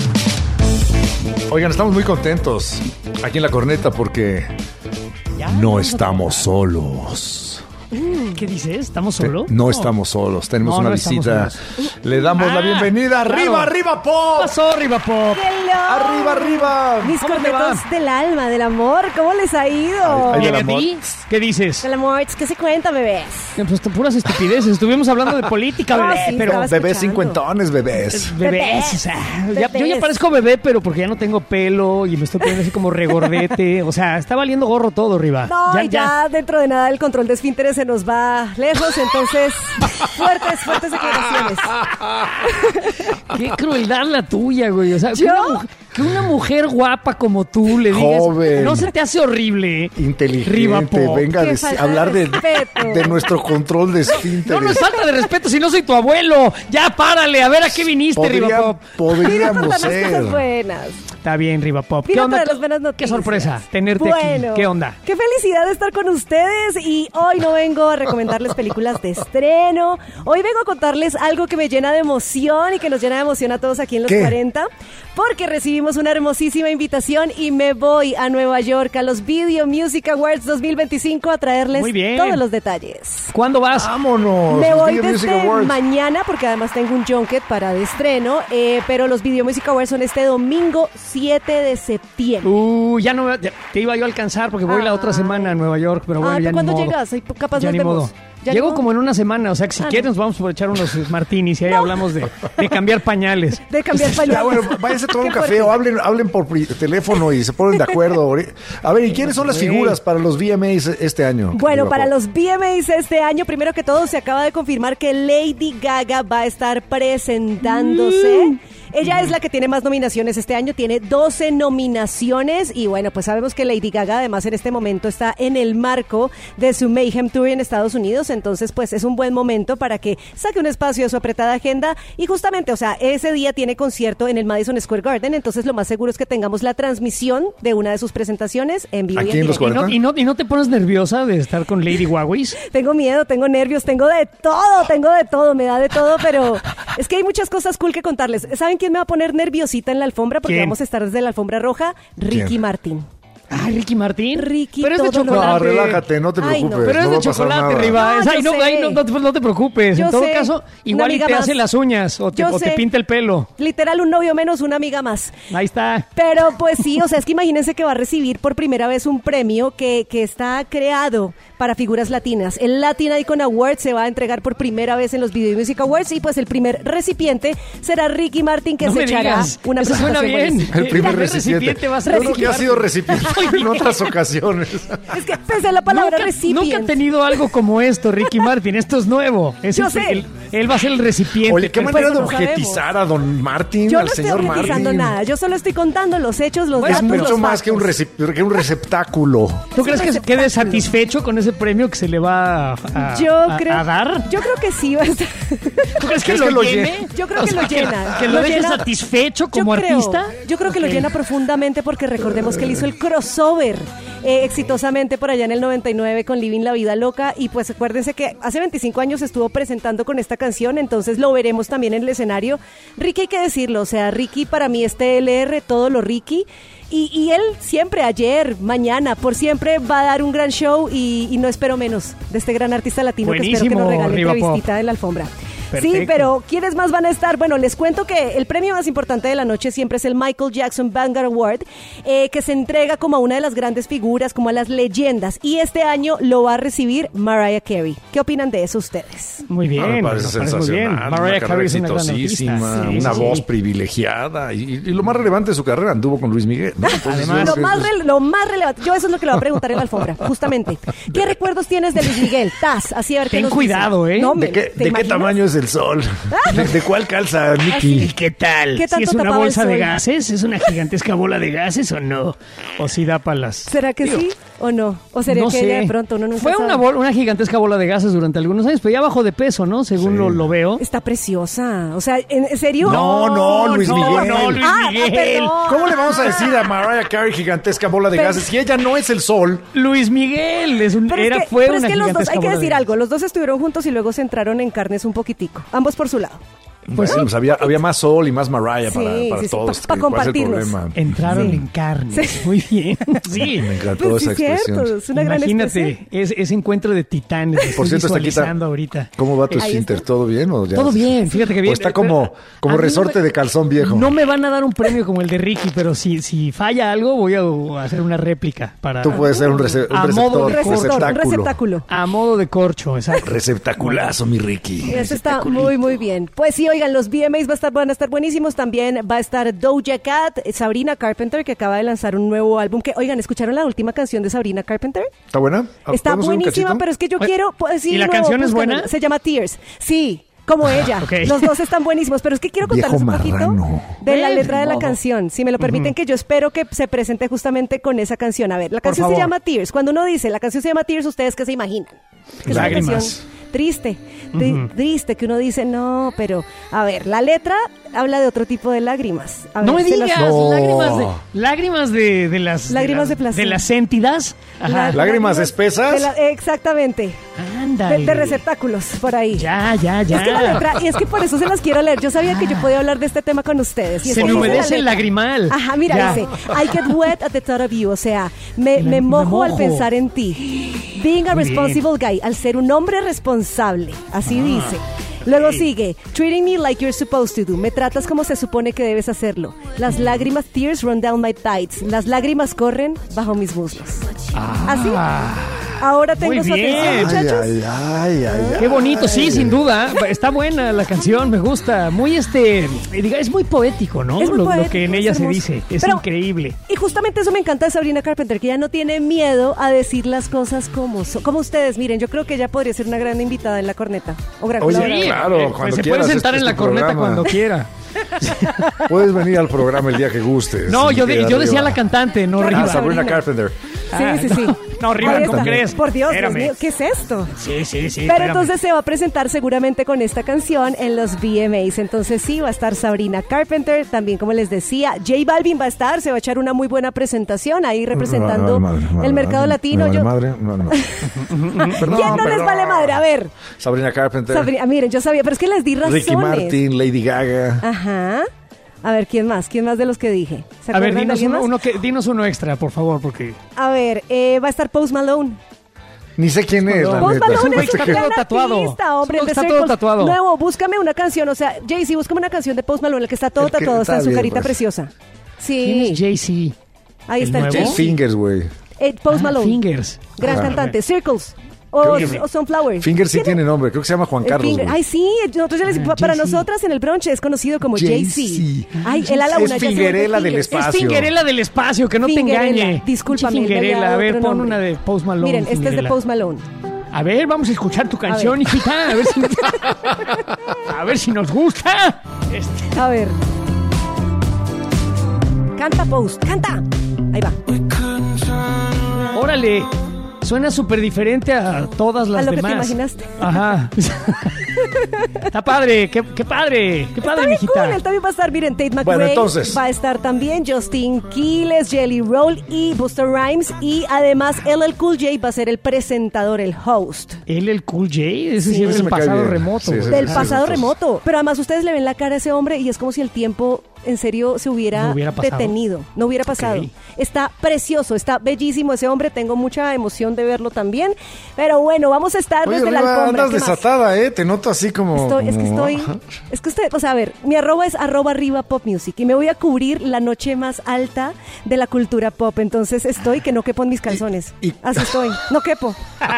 Oigan, estamos muy contentos aquí en La Corneta porque no estamos solos. ¿Qué dices? ¿Estamos solos? No estamos solos, tenemos una visita. Le damos la bienvenida. ¡Arriba, Pop! ¿Qué pasó, Arriba, Pop? Hello. ¡Arriba! Mis cornetos del alma, del amor, ¿cómo les ha ido? ¿Bien a ti? ¿Qué dices? Del amor, ¿qué se cuenta, bebés? Pues puras estupideces, estuvimos hablando de política, bebé. Sí, pero bebés cincuentones, bebés. Bebés, o sea, yo ya parezco bebé, pero porque ya no tengo pelo y me estoy poniendo así como regordete. O sea, está valiendo gorro todo, Riva. No, ya dentro de nada el control de esfínteres se nos va lejos, entonces fuertes declaraciones. Qué crueldad la tuya, güey. O sea, que una mujer guapa como tú le digas, joven, no se te hace horrible, inteligente, venga a hablar de nuestro control de esfínteres. No es falta de respeto si no soy tu abuelo. Ya párale, a ver a qué viniste, Rivapop. Podríamos ser. Cosas buenas. Está bien, Rivapop. ¿Qué onda? Las buenas noticias. Qué sorpresa tenerte aquí. ¿Qué onda? Qué felicidad de estar con ustedes y hoy no vengo a recomendarles películas de estreno. Hoy vengo a contarles algo que me llena de emoción y que nos llena de emoción a todos aquí en Los 40, porque recibimos una hermosísima invitación y me voy a Nueva York a los Video Music Awards 2025 a traerles todos los detalles. ¿Cuándo vas? ¡Vámonos! Me voy desde mañana porque además tengo un junket para de estreno, pero los Video Music Awards son este domingo 7 de septiembre. Ya no te iba yo a alcanzar porque voy la otra semana a Nueva York, pero bueno, ya ni modo. ¿Cuándo llegas? Capaz ya nos ni vemos. modo. Llego como en una semana, o sea que si quieres nos vamos a echar unos martinis y ahí hablamos de cambiar pañales. De cambiar pañales. Bueno, váyanse a tomar un café o hablen por teléfono y se ponen de acuerdo. A ver, ¿y quiénes son las figuras para los VMAs este año? Bueno, para los VMAs este año, primero que todo se acaba de confirmar que Lady Gaga va a estar presentándose. Ella es la que tiene más nominaciones este año, tiene 12 nominaciones y bueno, pues sabemos que Lady Gaga además en este momento está en el marco de su Mayhem Tour en Estados Unidos, entonces pues es un buen momento para que saque un espacio de su apretada agenda y justamente, o sea, ese día tiene concierto en el Madison Square Garden, entonces lo más seguro es que tengamos la transmisión de una de sus presentaciones en vivo. ¿Aquí en Los 40? ¿Y no te pones nerviosa de estar con Lady Wawis? Tengo miedo, tengo nervios, tengo de todo, me da de todo, pero es que hay muchas cosas cool que contarles. ¿Saben quién me va a poner nerviosita en la alfombra? Porque vamos a estar desde la alfombra roja. Ricky Martin. Ah, Ricky Martin. Ricky, pero es de chocolate. No, relájate, no te preocupes. No. Pero es de chocolate, Riva. No te preocupes. En todo caso, igual y te hace las uñas o te pinta el pelo. Literal, un novio menos, una amiga más. Ahí está. Pero pues sí, o sea, es que imagínense que va a recibir por primera vez un premio que está creado para figuras latinas. El Latin Icon Award se va a entregar por primera vez en los Video Music Awards y pues el primer recipiente será Ricky Martin, que se echará una eso suena bien. El primer recipiente va a ser Ricky. Que ha sido recipiente en otras ocasiones. Es que pese a la palabra recipiente. Nunca ha tenido algo como esto, Ricky Martin. Esto es nuevo. Yo sé. Él va a ser el recipiente. Oye, qué manera de objetizar a don Martin, yo al señor Martin. Yo no estoy objetizando nada. Yo solo estoy contando los hechos, los datos, es mucho los más que un receptáculo. ¿Tú crees que se quede satisfecho con ese premio que se le va a dar? Yo creo que sí va a estar. ¿Tú crees que lo llene? Yo creo que lo llena. ¿Que lo deje satisfecho como artista? Yo creo que lo llena profundamente porque recordemos que él hizo el crossover exitosamente por allá en el 99 con Living la Vida Loca y pues acuérdense que hace 25 años estuvo presentando con esta canción, entonces lo veremos también en el escenario. Ricky, hay que decirlo, o sea, Ricky para mí es TLR, todo lo Ricky. Y él siempre, ayer, mañana, por siempre va a dar un gran show y no espero menos de este gran artista latino. Buenísimo, que espero que nos regale Riva entrevistita Pop. de la alfombra. Perfecto. Sí, pero ¿quiénes más van a estar? Bueno, les cuento que el premio más importante de la noche siempre es el Michael Jackson Vanguard Award, que se entrega como a una de las grandes figuras, como a las leyendas. Y este año lo va a recibir Mariah Carey. ¿Qué opinan de eso ustedes? Muy bien. Me parece sensacional. Mariah Carey es exitosísima, una voz privilegiada. Y lo más relevante de su carrera anduvo con Luis Miguel, ¿no? Además, lo más relevante, yo eso es lo que le voy a preguntar en la alfombra, justamente. ¿Qué recuerdos tienes de Luis Miguel? Así a ver qué nos cuidado, dice. ¿eh? No, ¿De qué tamaño es el sol? ¿De cuál calza, Nicky? ¿Qué tal? ¿Qué ¿Si es tanto una tapaba bolsa el de sol? gases? ¿Es una gigantesca bola de gases o no? ¿O si da palas? ¿Será que sí o no? ¿O sería No que sé. de pronto uno nunca Fue sabe? una gigantesca bola de gases durante algunos años, pero ya bajó de peso, ¿no? Según lo veo. Está preciosa. O sea, ¿en serio? No, Luis Miguel. No, Luis Miguel. Perdón. ¿Cómo le vamos a decir a Mariah Carey gigantesca bola de gases si ella no es el sol? Luis Miguel Pero fue es una que los dos, gigantesca hay que bola de decir gases. algo, los dos estuvieron juntos y luego se entraron en carnes un poquitico, ambos por su lado. Pues había más sol y más Mariah Sí, para sí, todos. para ¿Cuál es el compartirlos. problema? Entraron en carne. Muy bien. Sí. Me encantó Pues sí, esa expresión. cierto, es una gran expresión. Imagínate ese encuentro de titanes. Lo Por estoy cierto, está visualizando ahorita. ¿Cómo va tu Ahí esfínter? está. ¿Todo bien? ¿O ya? Todo bien, fíjate que bien. O está como A mí resorte de calzón viejo. No me van a dar un premio como el de Ricky, pero si falla algo, voy a hacer una réplica para. Tú puedes ser un modo receptor, de un receptáculo. A modo de corcho, exacto. Receptaculazo, mi Ricky. Eso está muy, muy bien. Pues sí, oigan, los VMAs van a estar buenísimos. También va a estar Doja Cat, Sabrina Carpenter, que acaba de lanzar un nuevo álbum. Que, oigan, ¿escucharon la última canción de Sabrina Carpenter? ¿Está buena? Está ¿Podemos oír un buenísima, cachito? pero es que yo quiero... Pues, sí, ¿Y la canción es buena? Se llama Tears. Sí. Como ella. ok. Los dos están buenísimos, pero es que quiero contarles Viejo un poquito marrano. de la Ni letra de la modo. canción. Si me lo permiten, que yo espero que se presente justamente con esa canción. A ver, la Por canción se favor. llama Tears. Cuando uno dice la canción se llama Tears, ¿ustedes qué se imaginan? Que es una Lágrimas. canción triste, triste, que uno dice, no, pero a ver, la letra habla de otro tipo de lágrimas. A ver, No me se las- digas, No. lágrimas de las Lágrimas de placer. de las éntidas. Ajá. ¿Lágrimas espesas? Exactamente. Ándale. De receptáculos, por ahí. Ya. Es que la letra, y es que por eso se las quiero leer. Yo sabía que yo podía hablar de este tema con ustedes. Y es Se que me dice la humedece el letra. lagrimal. Ajá, mira, Ya. dice, I get wet at the thought of you. O sea, me mojo al pensar en ti. Being a Muy bien. responsible guy, al ser un hombre responsable. Así dice. Luego sigue, treating me like you're supposed to do. Me tratas como se supone que debes hacerlo. Las lágrimas, tears run down my thighs. Las lágrimas corren bajo mis muslos. Así. Ahora tengo Muy su bien. atención, muchachos. Ay. Qué bonito, sí, sin duda. Está buena la canción, me gusta. Muy es muy poético, ¿no? Es muy Lo poético, que en es ella se hermoso. dice. Es Pero- increíble. Y justamente eso me encanta de Sabrina Carpenter, que ella no tiene miedo a decir las cosas como son. Como ustedes, miren, yo creo que ella podría ser una gran invitada en La Corneta. O gran Oye, colaboradora. claro, Pues cuando se quieras, puede sentar este en la es tu corneta programa. cuando quiera. Puedes venir al programa el día que gustes. No, yo Arriba. decía la cantante, no Claro, Riva. Sabrina Carpenter. Sí, sí. No, Riva, Ahí ¿cómo está. crees? Por Dios, Dios Espérame. mío, ¿qué es esto? Sí. Pero espérame. entonces se va a presentar seguramente con esta canción en los VMAs. Entonces sí, va a estar Sabrina Carpenter, también como les decía, J Balvin va a estar, se va a echar una muy buena presentación ahí representando el mercado latino. ¿Me Yo- vale madre? No. Perdón, ¿Quién no les perdón. vale madre? A ver, Sabrina Carpenter. Miren, yo sabía, pero es que les di razones. Ricky Martin, Lady Gaga. Ajá. A ver, ¿quién más? ¿Quién más de los que dije? A ver, dinos uno extra, por favor, porque... A ver, va a estar Post Malone. Ni sé quién es, la Post neta. Malone es está todo tatuado. Artista, hombre, Está todo tatuado. Nuevo, búscame una canción, o sea, Jay-Z, búscame una canción de Post Malone, el que está todo tatuado, está en su carita preciosa. Sí. ¿Quién es Jay-Z? Ahí está el Jay Fingers, güey. Post Malone. Fingers. Gran cantante. Circles. O Sunflower. Fingers sí tiene nombre, creo que se llama Juan Carlos. Ay, sí, nosotros ya para nosotras en el brunch es conocido como Jay-Z. Ay, el ala una. Es Fingerela del espacio. Es Fingerela del espacio, que no te engañe. Discúlpame. Fingerela, a ver, pon una de Post Malone. Miren, este es de Post Malone. A ver, vamos a escuchar tu canción, hijita. A ver si nos gusta. A ver. Canta, Post, canta. Ahí va. Órale. Suena súper diferente a todas las demás. A lo que te imaginaste. Ajá. Está padre, qué padre, mijita. Cool. Él también va a estar, miren, Tate McRae, va a estar también Justin Quiles, Jelly Roll y Busta Rhymes, y además LL Cool J va a ser el presentador, el host. ¿LL Cool J? Ese sí es del pasado remoto. Sí, del pasado remoto. Pero además ustedes le ven la cara a ese hombre y es como si el tiempo en serio se hubiera detenido. No hubiera pasado. Okay. Está precioso, está bellísimo ese hombre. Tengo mucha emoción de verlo también. Pero bueno, vamos a estar desde la alfombra. Andas desatada, te noto así como... Es que usted, o sea, a ver, mi arroba es @arribapopmusic y me voy a cubrir la noche más alta de la cultura pop. Entonces estoy que no quepo en mis calzones. Así estoy. No quepo.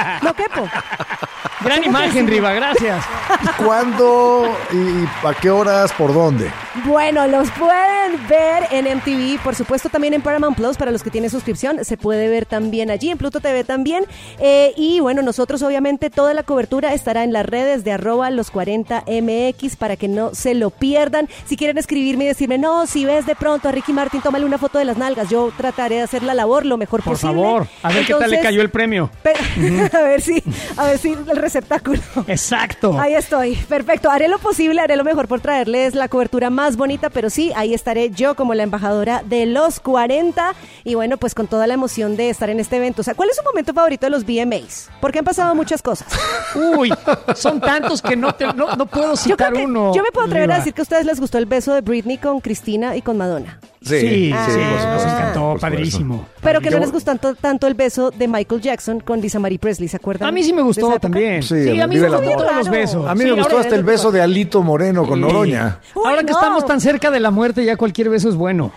Gran imagen, Riva, gracias. ¿Y cuándo? ¿Y a qué horas? ¿Por dónde? Bueno, los pueden ver en MTV, por supuesto también en Paramount Plus, para los que tienen suscripción, se puede ver también allí, en Pluto TV también, y bueno, nosotros obviamente toda la cobertura estará en las redes de @los40mx para que no se lo pierdan. Si quieren escribirme y decirme, no, si ves de pronto a Ricky Martin, tómale una foto de las nalgas, yo trataré de hacer la labor lo mejor posible. Por favor, a ver. Entonces, qué tal le cayó el premio. A ver si el receptáculo. Exacto. Ahí estoy, perfecto, haré lo posible, haré lo mejor por traerles la cobertura más bonita, pero sí, ahí estaré yo como la embajadora de los 40 y bueno, pues con toda la emoción de estar en este evento. O sea, ¿cuál es su momento favorito de los VMAs? Porque han pasado muchas cosas. Uy, son tantos que no puedo citar uno. Yo me puedo atrever a decir que a ustedes les gustó el beso de Britney con Cristina y con Madonna. Sí, nos encantó, padrísimo. Pero que no les gustó tanto el beso de Michael Jackson con Lisa Marie Presley, ¿se acuerdan? A mí sí me gustó también. Sí, a mí me gustan todos los besos. A mí me gustó hasta el beso de Alito Moreno con Noroña. Ahora que estamos tan cerca de la muerte, ya cualquier beso es bueno.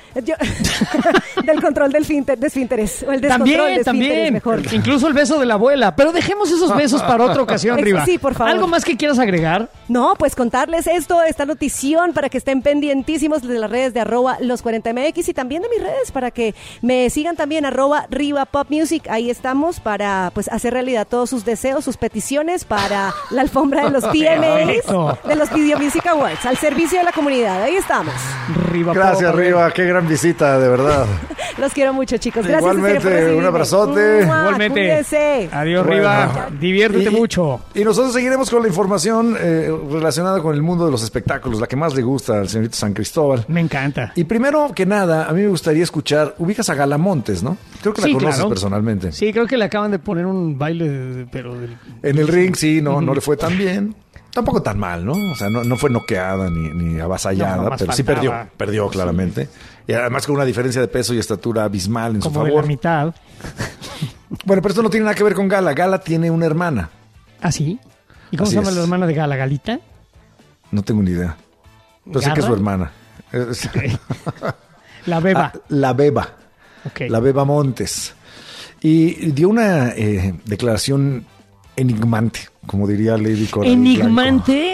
Del control del esfínteres. O el descontrol del también. Mejor. Incluso el beso de la abuela. Pero dejemos esos besos para otra ocasión, Riva. Sí, por favor. ¿Algo más que quieras agregar? No, pues contarles esta notición para que estén pendientísimos de las redes de @los40mx y también de mis redes para que me sigan también @RivaPopMusic. Ahí estamos para pues hacer realidad todos sus deseos, sus peticiones para la alfombra de los VMAs, de los Video Music Awards, al servicio de la comunidad. Ahí estamos. Gracias, Riva. Qué gran visita, de verdad. Los quiero mucho, chicos. Gracias. Igualmente, un abrazote. Igualmente. Cuídense. Adiós, Riva. Diviértete mucho. Y nosotros seguiremos con la información relacionada con el mundo de los espectáculos, la que más le gusta al señorito San Cristóbal. Me encanta. Y primero que nada, a mí me gustaría escuchar, ubicas a Galamontes, ¿no? Creo que la conoces personalmente. Sí, creo que le acaban de poner un baile, en el ring, sí, no le fue tan bien. Tampoco tan mal, ¿no? O sea, no fue noqueada ni avasallada, pero sí perdió claramente. Y además con una diferencia de peso y estatura abismal en su favor. Como de la mitad. Bueno, pero esto no tiene nada que ver con Gala. Gala tiene una hermana. ¿Ah, sí? ¿Y cómo se llama la hermana de Gala? ¿Galita? No tengo ni idea. Pero sé que es su hermana. Okay. La Beba. La Beba. Okay. La Beba Montes. Y dio una declaración enigmante, como diría Lady Coral. ¿Enigmante?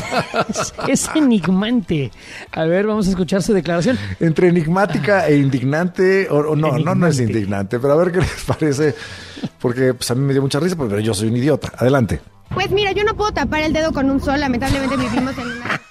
Es enigmante. A ver, vamos a escuchar su declaración. Entre enigmática e indignante, no es indignante, pero a ver qué les parece, porque pues, a mí me dio mucha risa, pero yo soy un idiota. Adelante. Pues mira, yo no puedo tapar el dedo con un sol, lamentablemente vivimos en una...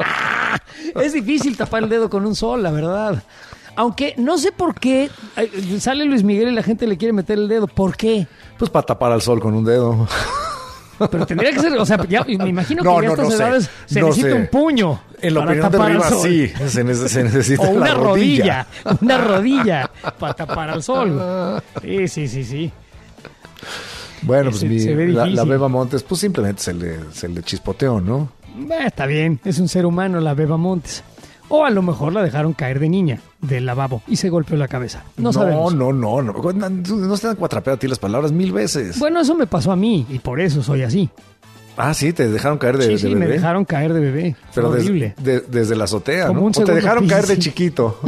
Es difícil tapar el dedo con un sol, la verdad. Aunque no sé por qué sale Luis Miguel y la gente le quiere meter el dedo. ¿Por qué? Pues para tapar al sol con un dedo. Pero tendría que ser, o sea, ya me imagino que en estas edades se necesita un puño. En la opinión de Riva, sí, se necesita o una la rodilla. Una rodilla para tapar al sol. Sí. Bueno, pues la Beba Montes, pues simplemente se le chispoteó, ¿no? Está bien, es un ser humano la Beba Montes. O a lo mejor la dejaron caer de niña del lavabo y se golpeó la cabeza. No sabemos. No. No se dan cuatrapeado a ti las palabras 1000 veces. Bueno, eso me pasó a mí y por eso soy así. Ah, sí, te dejaron caer de bebé. Me dejaron caer de bebé. Pero horrible. Desde la azotea, como ¿no? O te dejaron piso, caer de chiquito.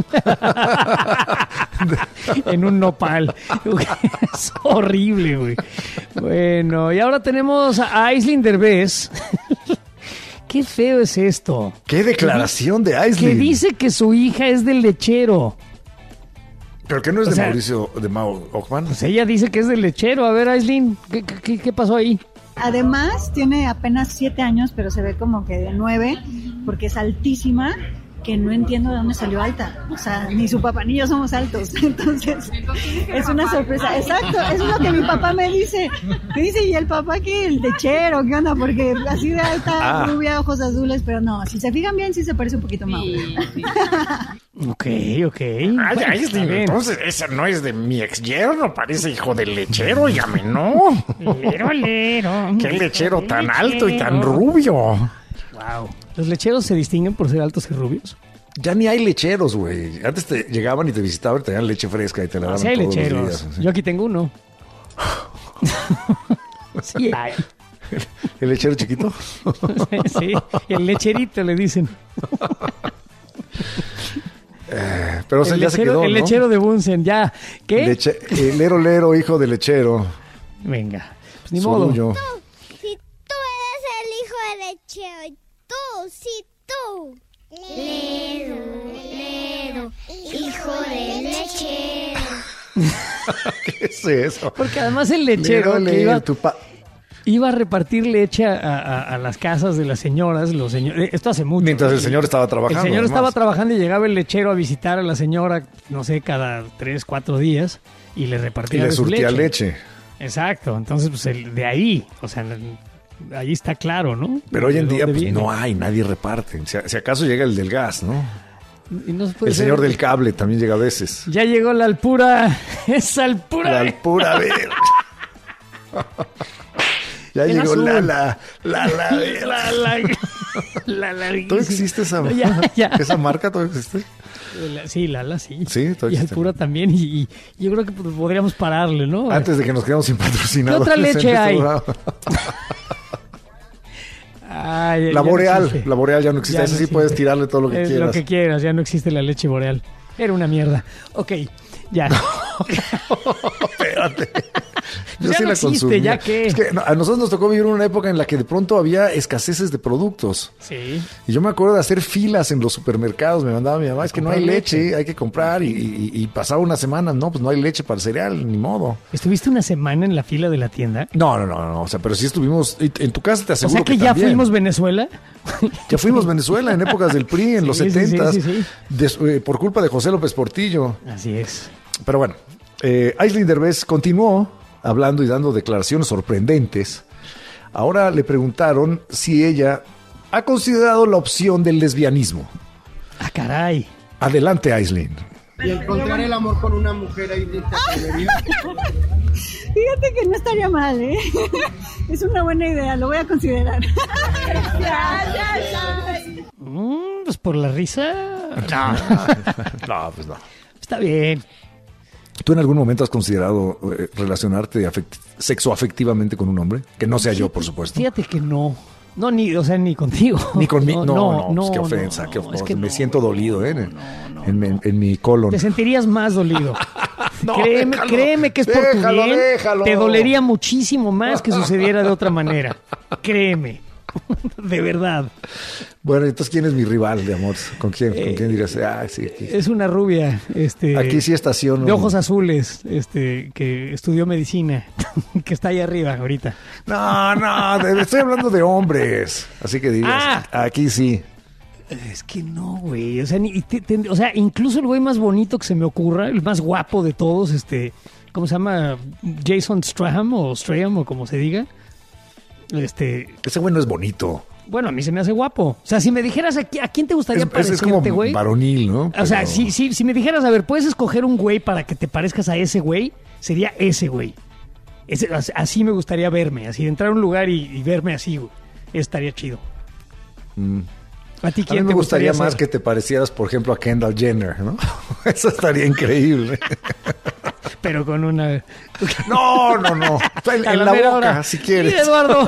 En un nopal. Es horrible, güey. Bueno, y ahora tenemos a Aislinn Derbez. Qué feo es esto. Qué declaración de Aislinn. Que dice que su hija es del lechero. ¿Pero que no es de Mauricio, de Mau Ockman? Pues ella dice que es del lechero. A ver, Aislinn, ¿qué pasó ahí? Además, tiene apenas 7 años, pero se ve como que de 9, porque es altísima, que no entiendo de dónde salió alta. O sea, ni su papá ni yo somos altos. Entonces, es una sorpresa. Exacto, eso es lo que mi papá me dice. Me dice, ¿y el papá qué? El lechero, ¿qué onda? Porque así de alta, rubia, ojos azules, pero no, si se fijan bien, sí se parece un poquito más. Sí. Ok. Entonces, esa no es de mi ex yerno, parece hijo del lechero, llame, ¿no? Lero. Qué lechero tan alto y tan rubio. Wow. ¿Los lecheros se distinguen por ser altos y rubios? Ya ni hay lecheros, güey. Antes te llegaban y te visitaban y te daban leche fresca y te la daban hay todos lecheros. los días. ¿Sí? Yo aquí tengo uno. Sí hay. ¿El lechero chiquito? Sí, el lecherito le dicen. Pero ya lechero, se quedó, el ¿no? lechero de Bunsen, ya. ¿Qué? Lero, hijo de lechero. Venga, pues ni modo. Yo. Si tú eres el hijo de lechero, tú. Lero, hijo de lechero. ¿Qué es eso? Porque además el lechero iba a repartir leche a las casas de las señoras, los señores. Esto hace mucho. Mientras el señor estaba trabajando. El señor estaba trabajando y llegaba el lechero a visitar a la señora, no sé, cada 3, 4 días y le repartía y le surtía leche. Exacto. Entonces, pues de ahí, o sea, ahí está claro, ¿no? Pero hoy en día pues, no hay, nadie reparte. Si acaso llega el del gas, ¿no? Y no el señor del cable también llega a veces. Ya llegó la Alpura. ¡Esa Alpura! La Alpura verde. Ya el llegó la ¿Todavía existe esa marca? ¿Esa marca todavía existe? Sí, Lala, sí. Sí, todavía y Alpura también. Y yo creo que podríamos pararle, ¿no? Antes de que nos quedemos sin patrocinadores. ¿Qué otra leche hay? La Boreal ya no existe. Esa sí puedes tirarle todo lo que quieras. Lo que quieras, ya no existe la leche Boreal. Era una mierda. Ok, ya. Espérate. Yo ya sí no la existe, consumía. ¿ya qué? Es que a nosotros nos tocó vivir una época en la que de pronto había escaseces de productos. Sí. Y yo me acuerdo de hacer filas en los supermercados. Me mandaba mi mamá, es que no hay leche, hay que comprar. Y pasaba una semana, no, pues no hay leche para el cereal, ni modo. ¿Estuviste una semana en la fila de la tienda? No. O sea, pero sí estuvimos. En tu casa te aseguro. O sea que ya también. fuimos Venezuela. Ya fuimos Venezuela en épocas del PRI, en los 70s. Sí. Por culpa de José López Portillo. Así es. Pero bueno, Aislinn Derbez continuó hablando y dando declaraciones sorprendentes. Ahora le preguntaron si ella ha considerado la opción del lesbianismo. ¡Ah, caray! Adelante, Aislinn. ¿Y encontrar el amor con una mujer ahí de Fíjate que no estaría mal, ¿eh? Es una buena idea, lo voy a considerar. Pues por la risa. No, pues no. Está bien. ¿Tú en algún momento has considerado relacionarte sexoafectivamente con un hombre? Que no sea yo, por supuesto. Fíjate que no. No, ni contigo. Ni conmigo. No, pues qué ofensa. Es que me siento dolido, en mi colon. Te sentirías más dolido. Créeme que es por tu bien. Déjalo. Te dolería muchísimo más que sucediera de otra manera. Créeme. De verdad. Bueno, entonces, ¿quién es mi rival de amor? ¿Con quién dirías? Sí, aquí. Es una rubia. Aquí sí estaciono. De ojos azules, que estudió medicina, que está ahí arriba ahorita. No, estoy hablando de hombres. Así que dirías, aquí sí. Es que no, güey. O sea, incluso el güey más bonito que se me ocurra, el más guapo de todos, ¿cómo se llama? Jason Statham o como se diga. Ese güey no es bonito. Bueno, a mí se me hace guapo. O sea, si me dijeras a quién te gustaría parecerte, güey. Es como varonil, ¿no? O sea, si me dijeras, a ver, puedes escoger un güey para que te parezcas a ese güey, sería ese güey. Así me gustaría verme, así de entrar a un lugar y verme así, güey. Estaría chido. ¿A ti A mí quién me te gustaría gustaría más ser? que te parecieras, por ejemplo, a Kendall Jenner, ¿no? Eso estaría increíble. Pero con una... No. En la boca, hora. si quieres. Sí, Eduardo.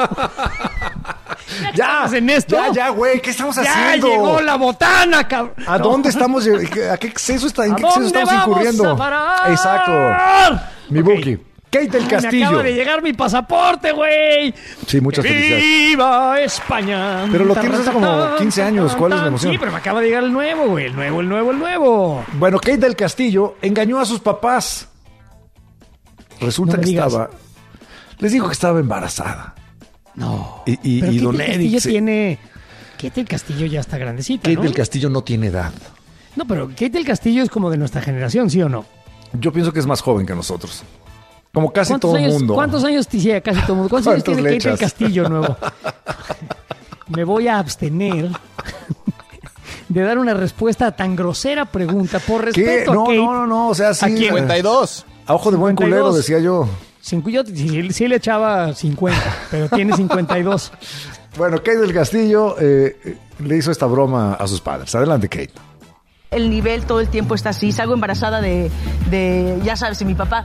Ya, en esto. ya, güey, ¿qué estamos Ya haciendo? llegó la botana, cabrón. ¿A dónde estamos? ¿A qué exceso ¿En qué exceso estamos vamos incurriendo? a parar? Exacto. Mi Buki. Kate del Me Castillo. acaba de llegar mi pasaporte, güey. Sí, muchas felicidades. ¡Viva España! Pero lo tienes hace como 15 años. ¿Cuál es la emoción? Sí, pero me acaba de llegar el nuevo, güey. El nuevo. Bueno, Kate del Castillo engañó a sus papás. Resulta No me que digas. les dijo que estaba embarazada. No. Y Pero don Kate del Eric. Castillo tiene... Kate del Castillo ya está grandecita, Kate ¿no? del Castillo no tiene edad. No, pero Kate del Castillo es como de nuestra generación, ¿sí o no? Yo pienso que es más joven que nosotros. Como casi todo el años, mundo. ¿Cuántos años tiene casi todo el mundo? ¿Cuántos años ¿Cuántos tiene le Kate del echas? Castillo nuevo? Me voy a abstener de dar una respuesta a tan grosera pregunta por ¿Qué? respeto a Kate. No. O sea, sí. ¿A quién? 52. A ojo de buen 52. culero, decía yo. Yo sí le echaba 50, pero tiene 52. Bueno, Kate del Castillo le hizo esta broma a sus padres. Adelante, Kate. El nivel todo el tiempo está así. Salgo embarazada de ya sabes, de mi papá.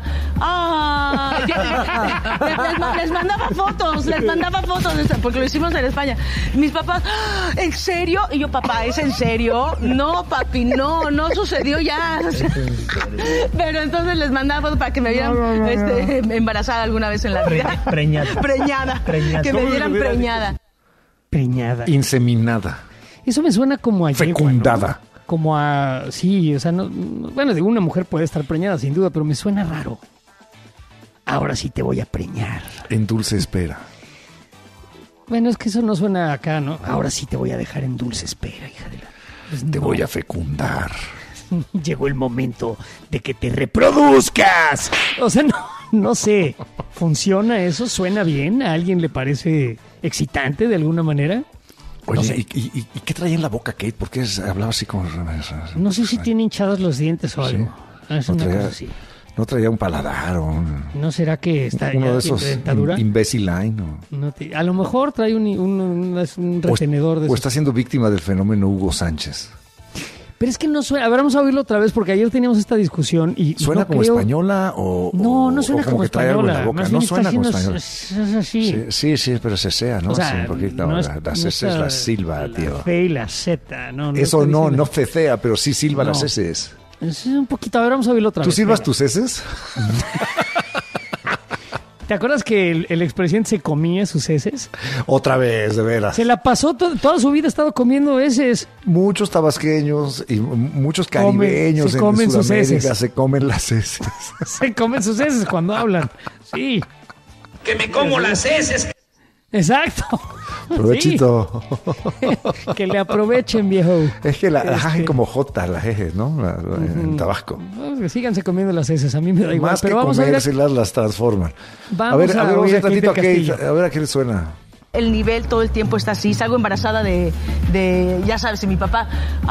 Les mandaba fotos, porque lo hicimos en España. Mis papás, ¿en serio? Y yo, papá, ¿es en serio? No, papi, no sucedió ya. Pero entonces les mandaba fotos para que me vieran embarazada alguna vez en la vida. Preñada. Que me vieran preñada. Preñada. Inseminada. Eso me suena como a yegua, Fecundada. ¿no? Como a... Sí, o sea, bueno, de una mujer puede estar preñada sin duda, pero me suena raro. Ahora sí te voy a preñar. En dulce espera. Bueno, es que eso no suena acá, ¿no? Ahora sí te voy a dejar en dulce espera, hija de la... Pues Te no. voy a fecundar. Llegó el momento de que te reproduzcas. O sea, no sé. ¿Funciona eso? ¿Suena bien? ¿A alguien le parece excitante de alguna manera? Oye, No sé. ¿y qué traía en la boca, Kate? ¿Por qué hablaba así como... No sé si tiene hinchados los dientes o algo. Es una cosa así. No traía un paladar o ¿No será que está uno ya de esos sin dentadura? Invisalign. A lo mejor trae un retenedor de O esos. está siendo víctima del fenómeno Hugo Sánchez. Pero es que no suena. A ver, vamos a oírlo otra vez porque ayer teníamos esta discusión y ¿Suena no como creo... española o No suena como como que trae algo en la española. boca? Más No bien está suena como haciendo española. es así. Sí, pero se sea, ¿no? O sea, Sí, un poquito. no es- Las no S está la silba, la tío. F y la Z. No Eso está no diciendo- cecea, pero sí silba No. las S. Es un poquito. A ver, vamos a oírlo otra ¿Tú vez. silbas venga. tus S? ¿Te acuerdas que el expresidente se comía sus heces? Otra vez, de veras. Se la pasó toda su vida, ha estado comiendo heces. Muchos tabasqueños y muchos Comen, caribeños se en comen sus Sudamérica heces. se comen las S. Se comen sus heces cuando hablan. Sí. Que me como las heces. Exacto. Provechito. Sí. Que le aprovechen, viejo. Es que la jajen como J, las ejes, ¿no? En Tabasco. No, síganse comiendo las heces, a mí me da igual. Más que pero vamos a ver. comérselas, las transforman. Vamos a ver, vamos a oír ir tantito a Kate del Kate. Castillo. A ver a qué le suena. El nivel todo el tiempo está así. Salgo embarazada de ya sabes, de mi papá.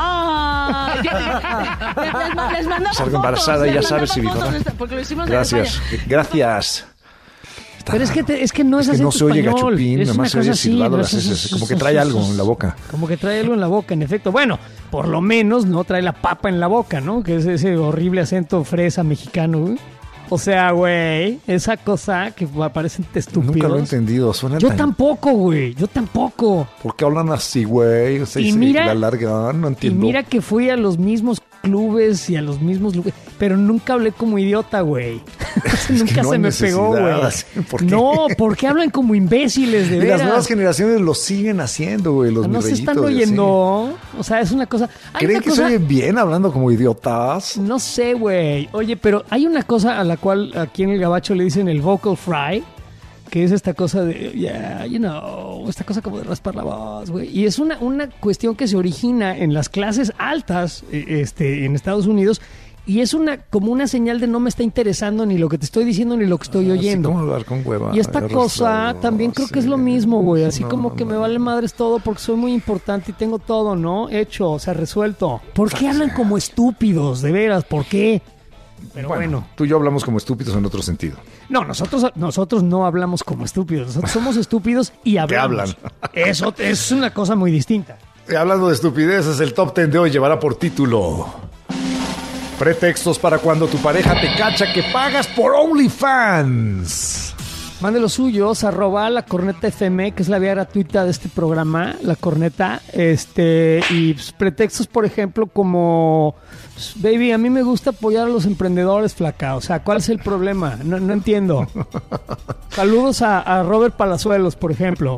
Les mandaba Salgo embarazada, ya sabes, si mi papá. Porque lo hicimos en Gracias. España. Gracias. Pero es que no es así. no se oye gachupín, es nada una más se oye cosa así, silbado ¿no? las heces. Como que trae algo en la boca. Como que trae algo en la boca, en efecto. Bueno, por lo menos no trae la papa en la boca, ¿no? Que es ese horrible acento fresa mexicano, güey. O sea, güey, esa cosa que parecen estúpidos. Nunca lo he entendido. Suena Yo tan... tampoco, güey. Yo tampoco. ¿Por qué hablan así, güey? O sea, Y se mira- la alargan, no Y entiendo. mira que fui a los mismos clubes y a los mismos lugares, pero nunca hablé como idiota, güey. Nunca no se hay me pegó, necesidad, güey. así, ¿por qué? No, porque hablan como imbéciles, de Y veras. las nuevas generaciones lo siguen haciendo, güey, los No se están mirrellitos y así. oyendo. O sea, es una cosa. Hay ¿Creen una que cosa- se oyen bien hablando como idiotas? No sé, güey. Oye, pero hay una cosa a la cual aquí en el gabacho le dicen el vocal fry, que es esta cosa de, esta cosa como de raspar la voz, güey. Y es una cuestión que se origina en las clases altas en Estados Unidos. Y es como una señal de no me está interesando ni lo que te estoy diciendo ni lo que estoy oyendo. Así como hablar con hueva. Y esta cosa arrastrado, también creo que es lo mismo, güey. Así como que me vale madres todo porque soy muy importante y tengo todo, ¿no? Hecho, o sea, resuelto. ¿Por qué hablan como estúpidos? De veras, ¿por qué? Pero bueno. Tú y yo hablamos como estúpidos en otro sentido. No, nosotros no hablamos como estúpidos. Nosotros somos estúpidos y hablamos. hablan. Eso es una cosa muy distinta. Hablando de estupideces, el Top 10 de hoy llevará por título: pretextos para cuando tu pareja te cacha que pagas por OnlyFans. Mande los suyos, @lacornetafm, que es la vía gratuita de este programa, La Corneta. Y pues, pretextos, por ejemplo, como... Pues, baby, a mí me gusta apoyar a los emprendedores, flaca. O sea, ¿cuál es el problema? No entiendo. Saludos a Robert Palazuelos, por ejemplo.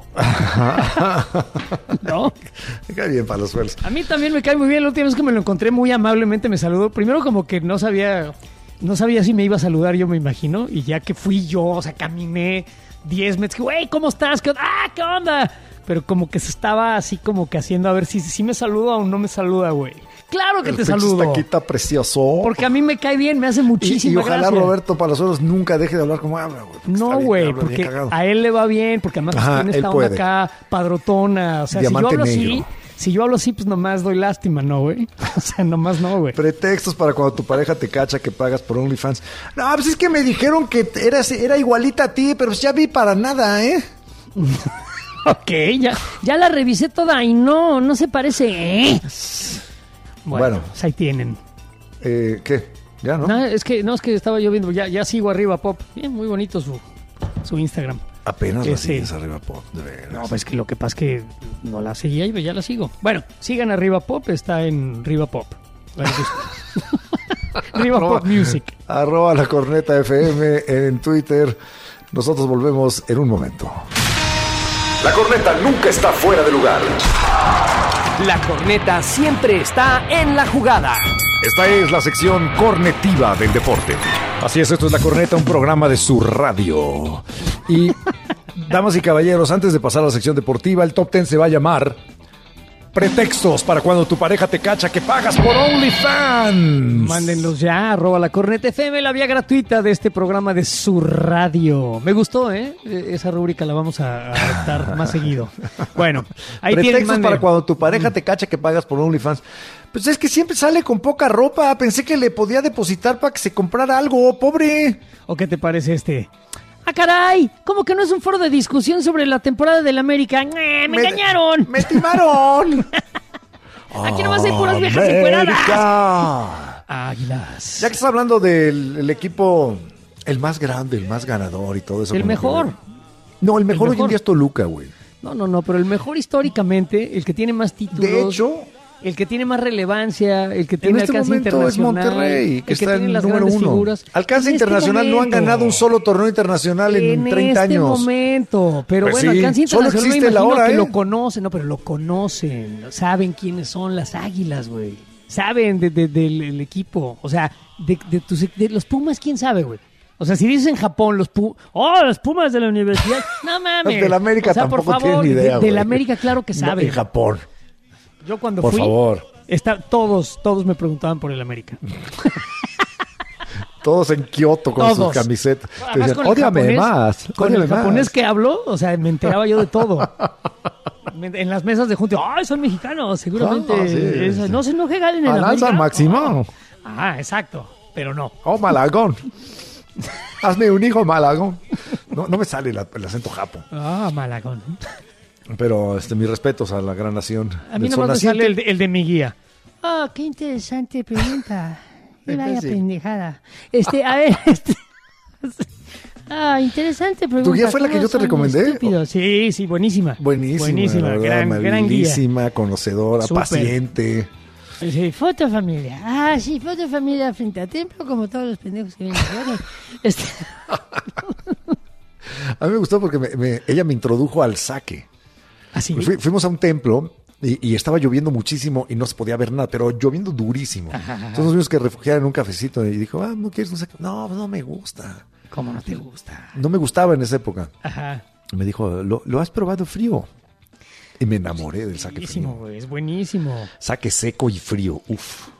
¿No? Me cae bien Palazuelos. A mí también me cae muy bien. La última vez que me lo encontré muy amablemente me saludó. Primero como que no sabía si me iba a saludar, yo me imagino. Y ya que fui yo, o sea, caminé 10 metros. Güey, ¿cómo estás? ¿Qué onda? Pero como que se estaba así como que haciendo a ver si me saluda o no me saluda, güey. Claro que te saludo. Taquita precioso. Porque a mí me cae bien, me hace muchísima gracia. Y ojalá Roberto Palazuelos nunca deje de hablar como habla, güey. No, güey, porque a él le va bien, porque además tiene esta onda acá, padrotona. O sea, si yo hablo así, pues nomás doy lástima, ¿no, güey? O sea, nomás no, güey. Pretextos para cuando tu pareja te cacha que pagas por OnlyFans. No, pues es que me dijeron que era igualita a ti, pero pues ya vi para nada, ¿eh? Ok, ya la revisé toda y no se parece, ¿eh? Bueno, pues ahí tienen. ¿Qué? ¿Ya no? No, es que estaba yo viendo, ya sigo Arriba Pop. Bien, muy bonito su Instagram. Apenas la sigues Arriba Pop, de veras. No, pues que lo que pasa es que no la seguía y ya la sigo. Bueno, sigan Arriba Pop, está en Arriba Pop. Arriba Pop Music. @lacornetafm en Twitter. Nosotros volvemos en un momento. La corneta nunca está fuera de lugar. La corneta siempre está en la jugada. Esta es la sección cornetiva del deporte. Así es, esto es La Corneta, un programa de su radio. Y, damas y caballeros, antes de pasar a la sección deportiva, el Top 10 se va a llamar pretextos para cuando tu pareja te cacha que pagas por OnlyFans. Mándenlos ya, @lacornetafm, la vía gratuita de este programa de su radio. Me gustó, esa rúbrica la vamos a adaptar más seguido. Bueno, ahí pretextos para cuando tu pareja te cacha que pagas por OnlyFans. Pues es que siempre sale con poca ropa. Pensé que le podía depositar para que se comprara algo, pobre. ¿O qué te parece este? ¡Ah, caray! ¿Cómo que no es un foro de discusión sobre la temporada del América? ¡Me engañaron! ¡Me timaron! Aquí nomás hay puras viejas encueradas. Águilas. Ya que estás hablando del equipo, el más grande, el más ganador y todo eso. El mejor. No, el mejor hoy en día es Toluca, güey. No, pero el mejor históricamente, el que tiene más títulos. De hecho, el que tiene más relevancia, el que tiene alcance internacional. Es Monterrey, que está en las número grandes 1. Figuras. Alcance internacional, no han ganado un solo torneo internacional en 30 años. En este momento, pero pues bueno, sí, alcance internacional solo existe me imagino la hora, que lo conocen, no, pero lo conocen, saben quiénes son las Águilas, güey. Saben del equipo, o sea, de los Pumas, ¿quién sabe, güey? O sea, si dices en Japón los Pumas de la universidad, no mames. Los de la América, o sea, tampoco por favor, tienen idea, de la América, claro que saben. No, en Japón. Yo cuando por fui, favor. Todos me preguntaban por el América. Todos en Kioto con sus camisetas. Ódiame más. Con el japonés que hablo, o sea, me enteraba yo de todo. En las mesas de junto, ¡ay, son mexicanos! Seguramente. Sí. No se enoje Galen en la América. Máximo. Exacto, pero no. ¡Oh, Malagón! Hazme un hijo, Malagón. No me sale el acento japo. Malagón. Pero mis respetos a la gran nación. A mí nomás me sale el de mi guía. Qué interesante pregunta. Qué vaya pendejada. A ver, interesante pregunta. ¿Tu guía fue la que yo te recomendé? Estúpido. Sí, buenísima. Buenísima, gran guía. Conocedora, super paciente. Sí, foto familia. Sí, foto familia frente a templo, como todos los pendejos que vienen. A mí me gustó porque ella me introdujo al saque. ¿Ah, sí? Pues fuimos a un templo y estaba lloviendo muchísimo y no se podía ver nada, pero lloviendo durísimo. Entonces nos vimos que refugiar en un cafecito y dijo, ¿no quieres un saque? No me gusta. ¿Cómo no te gusta? No me gustaba en esa época. Ajá. Y me dijo, ¿lo has probado frío? Y me enamoré del saque frío. Güey, es buenísimo. Saque seco y frío, uf.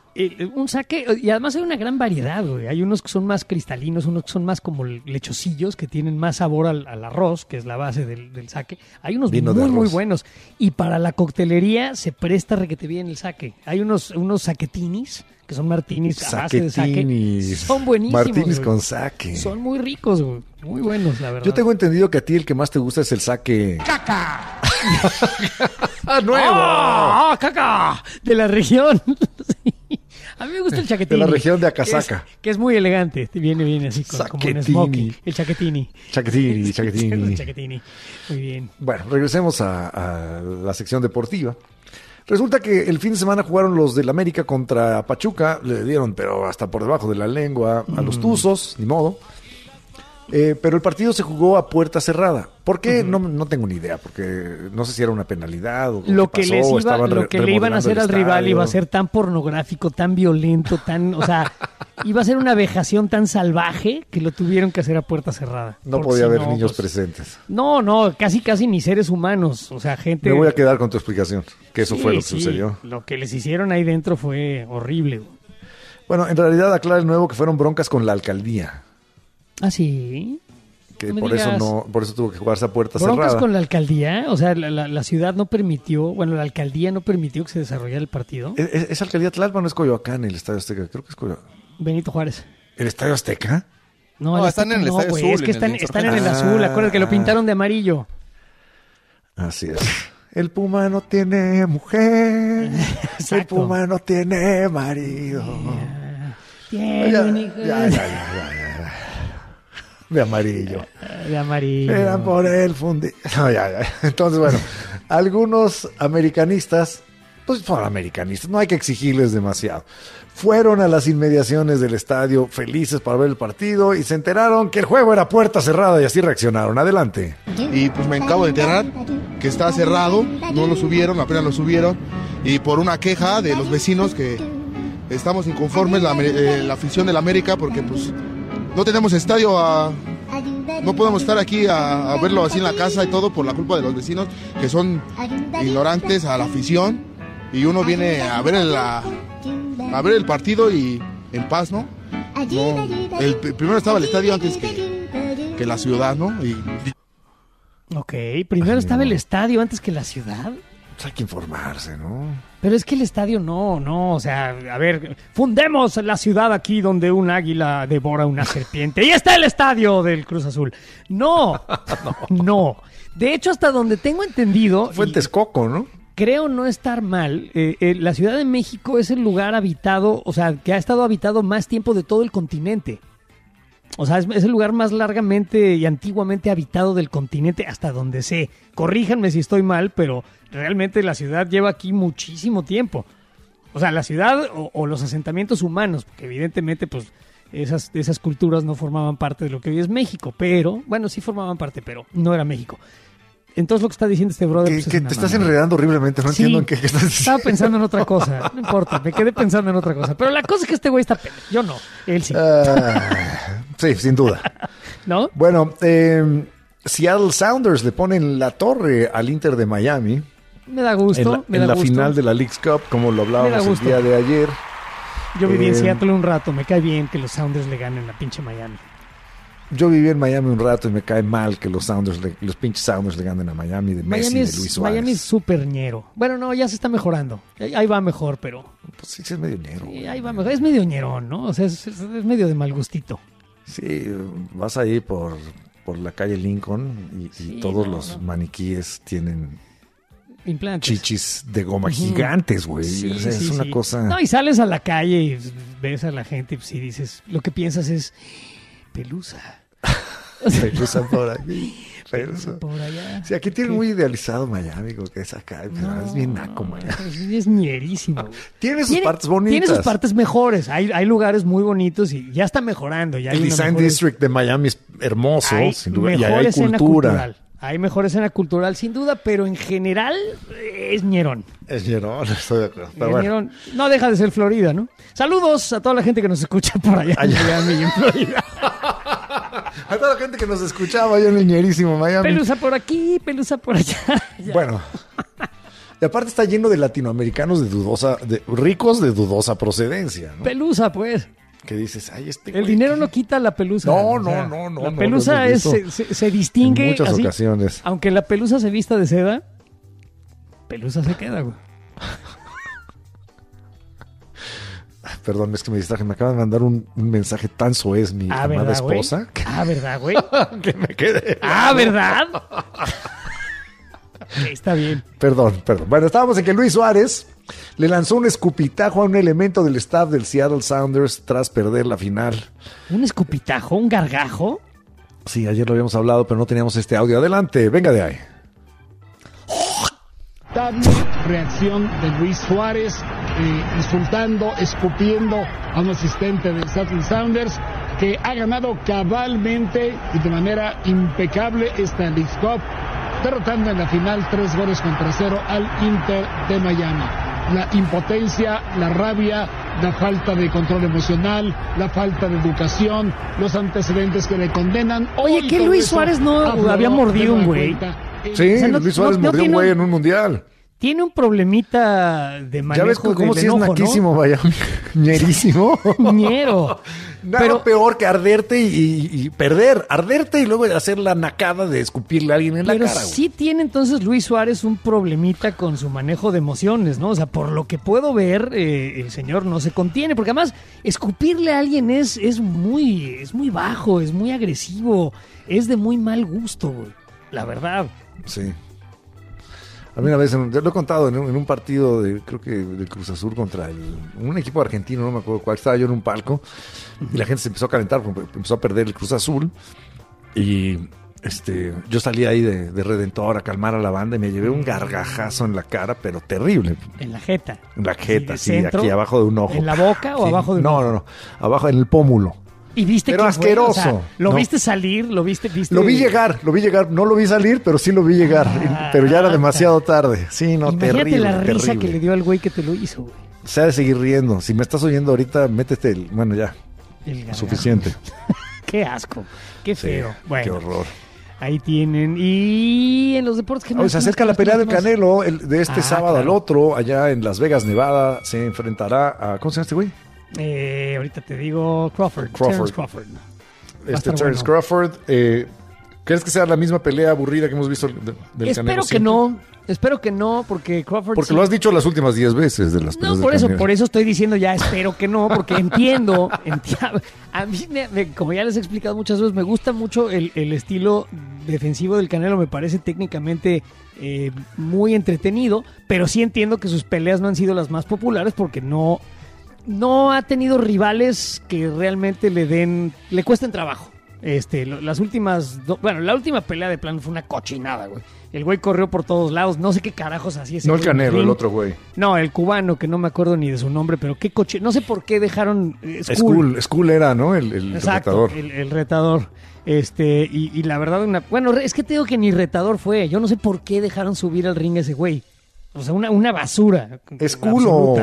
Un sake, y además hay una gran variedad, güey. Hay unos que son más cristalinos, unos que son más como lechosillos, que tienen más sabor al arroz, que es la base del sake. Hay unos muy buenos. Y para la coctelería se presta requete bien el sake. Hay unos saketinis, que son martinis a base de sake. Son buenísimos. Martinis con sake. Son muy ricos, güey. Muy buenos, la verdad. Yo tengo entendido que a ti el que más te gusta es el sake. ¡Caca! ¡Nuevo! ¡Ah, caca! De la región. Sí. A mí me gusta el chaquetini. De la región de Akasaka. Que es muy elegante. Viene así como un smoking. El chaquetini. Chaquetini. Muy bien. Bueno, regresemos a la sección deportiva. Resulta que el fin de semana jugaron los del América contra Pachuca. Le dieron, pero hasta por debajo de la lengua, a los Tuzos, ni modo. Pero el partido se jugó a puerta cerrada. ¿Por qué? No tengo ni idea, porque no sé si era una penalidad o lo que le iban a hacer al rival iba a ser tan pornográfico, tan violento, o sea, iba a ser una vejación tan salvaje que lo tuvieron que hacer a puerta cerrada. No podía haber niños presentes. No, casi ni seres humanos, o sea, gente... Me voy a quedar con tu explicación, que eso fue lo que sucedió. Lo que les hicieron ahí dentro fue horrible. Bueno, en realidad aclara el nuevo que fueron broncas con la alcaldía. ¿Ah, sí? Que por eso tuvo que jugarse a puerta cerrada. ¿Broncas con la alcaldía? O sea, la ciudad no permitió, la alcaldía no permitió que se desarrollara el partido. ¿Es alcaldía Tlalpan o es Coyoacán el Estadio Azteca? Creo que es Coyoacán. Benito Juárez. ¿El Estadio Azteca? No, están en el Estadio Azul. Es que están en el azul, acuérdate que lo pintaron de amarillo. Así es. El Puma no tiene mujer. Exacto. El Puma no tiene marido. Ya. De amarillo. Eran por el fundido. No, ya. Entonces, bueno, algunos americanistas, pues fueron americanistas, no hay que exigirles demasiado. Fueron a las inmediaciones del estadio felices para ver el partido y se enteraron que el juego era puerta cerrada y así reaccionaron. Adelante. Y pues me acabo de enterar que está cerrado, no lo subieron, apenas lo subieron, y por una queja de los vecinos que estamos inconformes, la afición del América, porque pues no tenemos estadio, no podemos estar aquí a verlo así en la casa y todo por la culpa de los vecinos que son ignorantes a la afición, y uno viene a ver el partido y en paz, ¿no? Primero estaba el estadio antes que la ciudad, ¿no? Ok, primero estaba el estadio antes que la ciudad. Pues hay que informarse, ¿no? Pero es que el estadio no, o sea, a ver, fundemos la ciudad aquí donde un águila devora una serpiente y está el estadio del Cruz Azul. No. De hecho, hasta donde tengo entendido... Fue en Texcoco, ¿no? Creo no estar mal. La Ciudad de México es el lugar habitado, o sea, que ha estado habitado más tiempo de todo el continente. O sea, es el lugar más largamente y antiguamente habitado del continente, hasta donde sé. Corríjanme si estoy mal, pero realmente la ciudad lleva aquí muchísimo tiempo. O sea, la ciudad o los asentamientos humanos, porque evidentemente pues esas culturas no formaban parte de lo que hoy es México, pero, bueno, sí formaban parte, pero no era México. Entonces lo que está diciendo este brother... Pues, te estás enredando horriblemente, no entiendo en qué estás diciendo. Estaba pensando en otra cosa, no importa, me quedé pensando en otra cosa. Pero la cosa es que este güey está... Yo no, él sí. Sí, sin duda. ¿No? Bueno, Seattle Sounders le ponen la torre al Inter de Miami. Me da gusto. En la final de la Leagues Cup, como lo hablábamos el día de ayer. Yo viví en Seattle un rato, me cae bien que los Sounders le ganen a pinche Miami. Yo viví en Miami un rato y me cae mal que los pinches Sounders le ganen a Miami de Messi y de Luis Suárez. Miami es súper ñero. Bueno, no, ya se está mejorando. Ahí va mejor, pero... Pues sí, es medio ñero. Sí, ahí va mejor. Es medio ñerón, ¿no? O sea, es medio de mal gustito. Sí, vas ahí por la calle Lincoln y todos los maniquíes tienen... implantes. Chichis de goma gigantes, güey. Sí, o sea, es una cosa... No, y sales a la calle y ves a la gente y si dices... Lo que piensas es... Pelusa. Pelusa por aquí. Pelusa por allá. Sí, aquí tienen muy idealizado Miami, como que es acá, pero es bien naco, Miami. Es ñerísimo. Tiene sus partes bonitas. Tiene sus partes mejores. Hay lugares muy bonitos y ya está mejorando. Ya el Design District de Miami es hermoso, sin duda. Y hay cultura. Cultural. Hay mejor escena cultural, sin duda, pero en general es ñerón. Es ñerón, estoy de acuerdo. Pero bueno. No deja de ser Florida, ¿no? Saludos a toda la gente que nos escucha por allá en Miami, en Florida. A toda la gente que nos escuchaba allá en el ñerísimo Miami. Pelusa por aquí, pelusa por allá. Bueno, Y aparte está lleno de latinoamericanos ricos de dudosa procedencia, ¿no? Pelusa, pues. Que dices, ay, el dinero no quita la pelusa. No. La pelusa se distingue en muchas así, ocasiones. Aunque la pelusa se vista de seda, pelusa se queda, güey. Perdón, es que me distraje. Me acaban de mandar un mensaje tan soez mi amada esposa. ¿Verdad, güey? Que me quedé. ¿Verdad? Okay, está bien. Perdón. Bueno, estábamos en que Luis Suárez le lanzó un escupitajo a un elemento del staff del Seattle Sounders tras perder la final. ¿Un escupitajo? ¿Un gargajo? Sí, ayer lo habíamos hablado, pero no teníamos este audio. Adelante, venga de ahí. Reacción de Luis Suárez, insultando, escupiendo a un asistente de Seattle Sounders que ha ganado cabalmente y de manera impecable esta Leagues Cup, derrotando en la final 3-0 al Inter de Miami. La impotencia, la rabia, la falta de control emocional, la falta de educación, los antecedentes que le condenan. Oye, ¿qué Luis Suárez no había mordido un güey? Sí, o sea, Luis Suárez mordió un güey en un mundial. Tiene un problemita de manejo. Ya ves cómo si enojo, es naquísimo, ¿no? Vaya, ñerísimo. Ñero. Nada peor que arderte y perder. Arderte y luego hacer la nacada de escupirle a alguien en la cara. Pero sí tiene entonces Luis Suárez un problemita con su manejo de emociones, ¿no? O sea, por lo que puedo ver, el señor no se contiene. Porque además, escupirle a alguien es muy bajo, es muy agresivo, es de muy mal gusto, güey. La verdad. Sí. A mí una vez, yo lo he contado, en un partido creo que de Cruz Azul contra un equipo argentino, no me acuerdo cuál, estaba yo en un palco y la gente se empezó a calentar, empezó a perder el Cruz Azul y yo salí ahí de Redentor a calmar a la banda y me llevé un gargajazo en la cara, pero terrible. ¿En la jeta? En la jeta, sí, aquí abajo de un ojo. ¿En la boca o abajo de un ojo? No, abajo en el pómulo. ¿Y viste pero asqueroso. O sea, ¿lo viste salir? ¿Lo viste? Lo vi llegar. No lo vi salir, pero sí lo vi llegar. Pero ya era demasiado tarde. Sí, no, imagínate terrible. La risa terrible. que le dio al güey que te lo hizo, güey. Se ha de seguir riendo. Si me estás oyendo ahorita, métete bueno, ya. Suficiente. Qué asco. Qué feo. Sí, bueno, qué horror. Ahí tienen. Y en los deportes que más. Se acerca la pelea del Canelo de este sábado al otro. Allá en Las Vegas, Nevada. Se enfrentará a... ¿Cómo se llama este güey? Ahorita te digo Crawford. Terence Crawford. Terence Crawford. ¿Crees que sea la misma pelea aburrida que hemos visto del Canelo? Espero que no, porque Crawford... Porque lo has dicho las últimas 10 veces de las peleas del Canelo. Por eso estoy diciendo ya espero que no, porque entiendo. A mí, como ya les he explicado muchas veces, me gusta mucho el estilo defensivo del Canelo, me parece técnicamente muy entretenido, pero sí entiendo que sus peleas no han sido las más populares porque no ha tenido rivales que realmente le cuesten trabajo. Las últimas, la última pelea de plano fue una cochinada, güey. El güey corrió por todos lados, no sé qué carajos hacía ese. No el Canelo, el otro güey. No, el cubano, que no me acuerdo ni de su nombre, pero qué coche, no sé por qué dejaron Skull era, ¿no? El exacto, retador. El retador. Y la verdad, es que te digo que ni retador fue. Yo no sé por qué dejaron subir al ring a ese güey. O sea, una basura. ¿Skull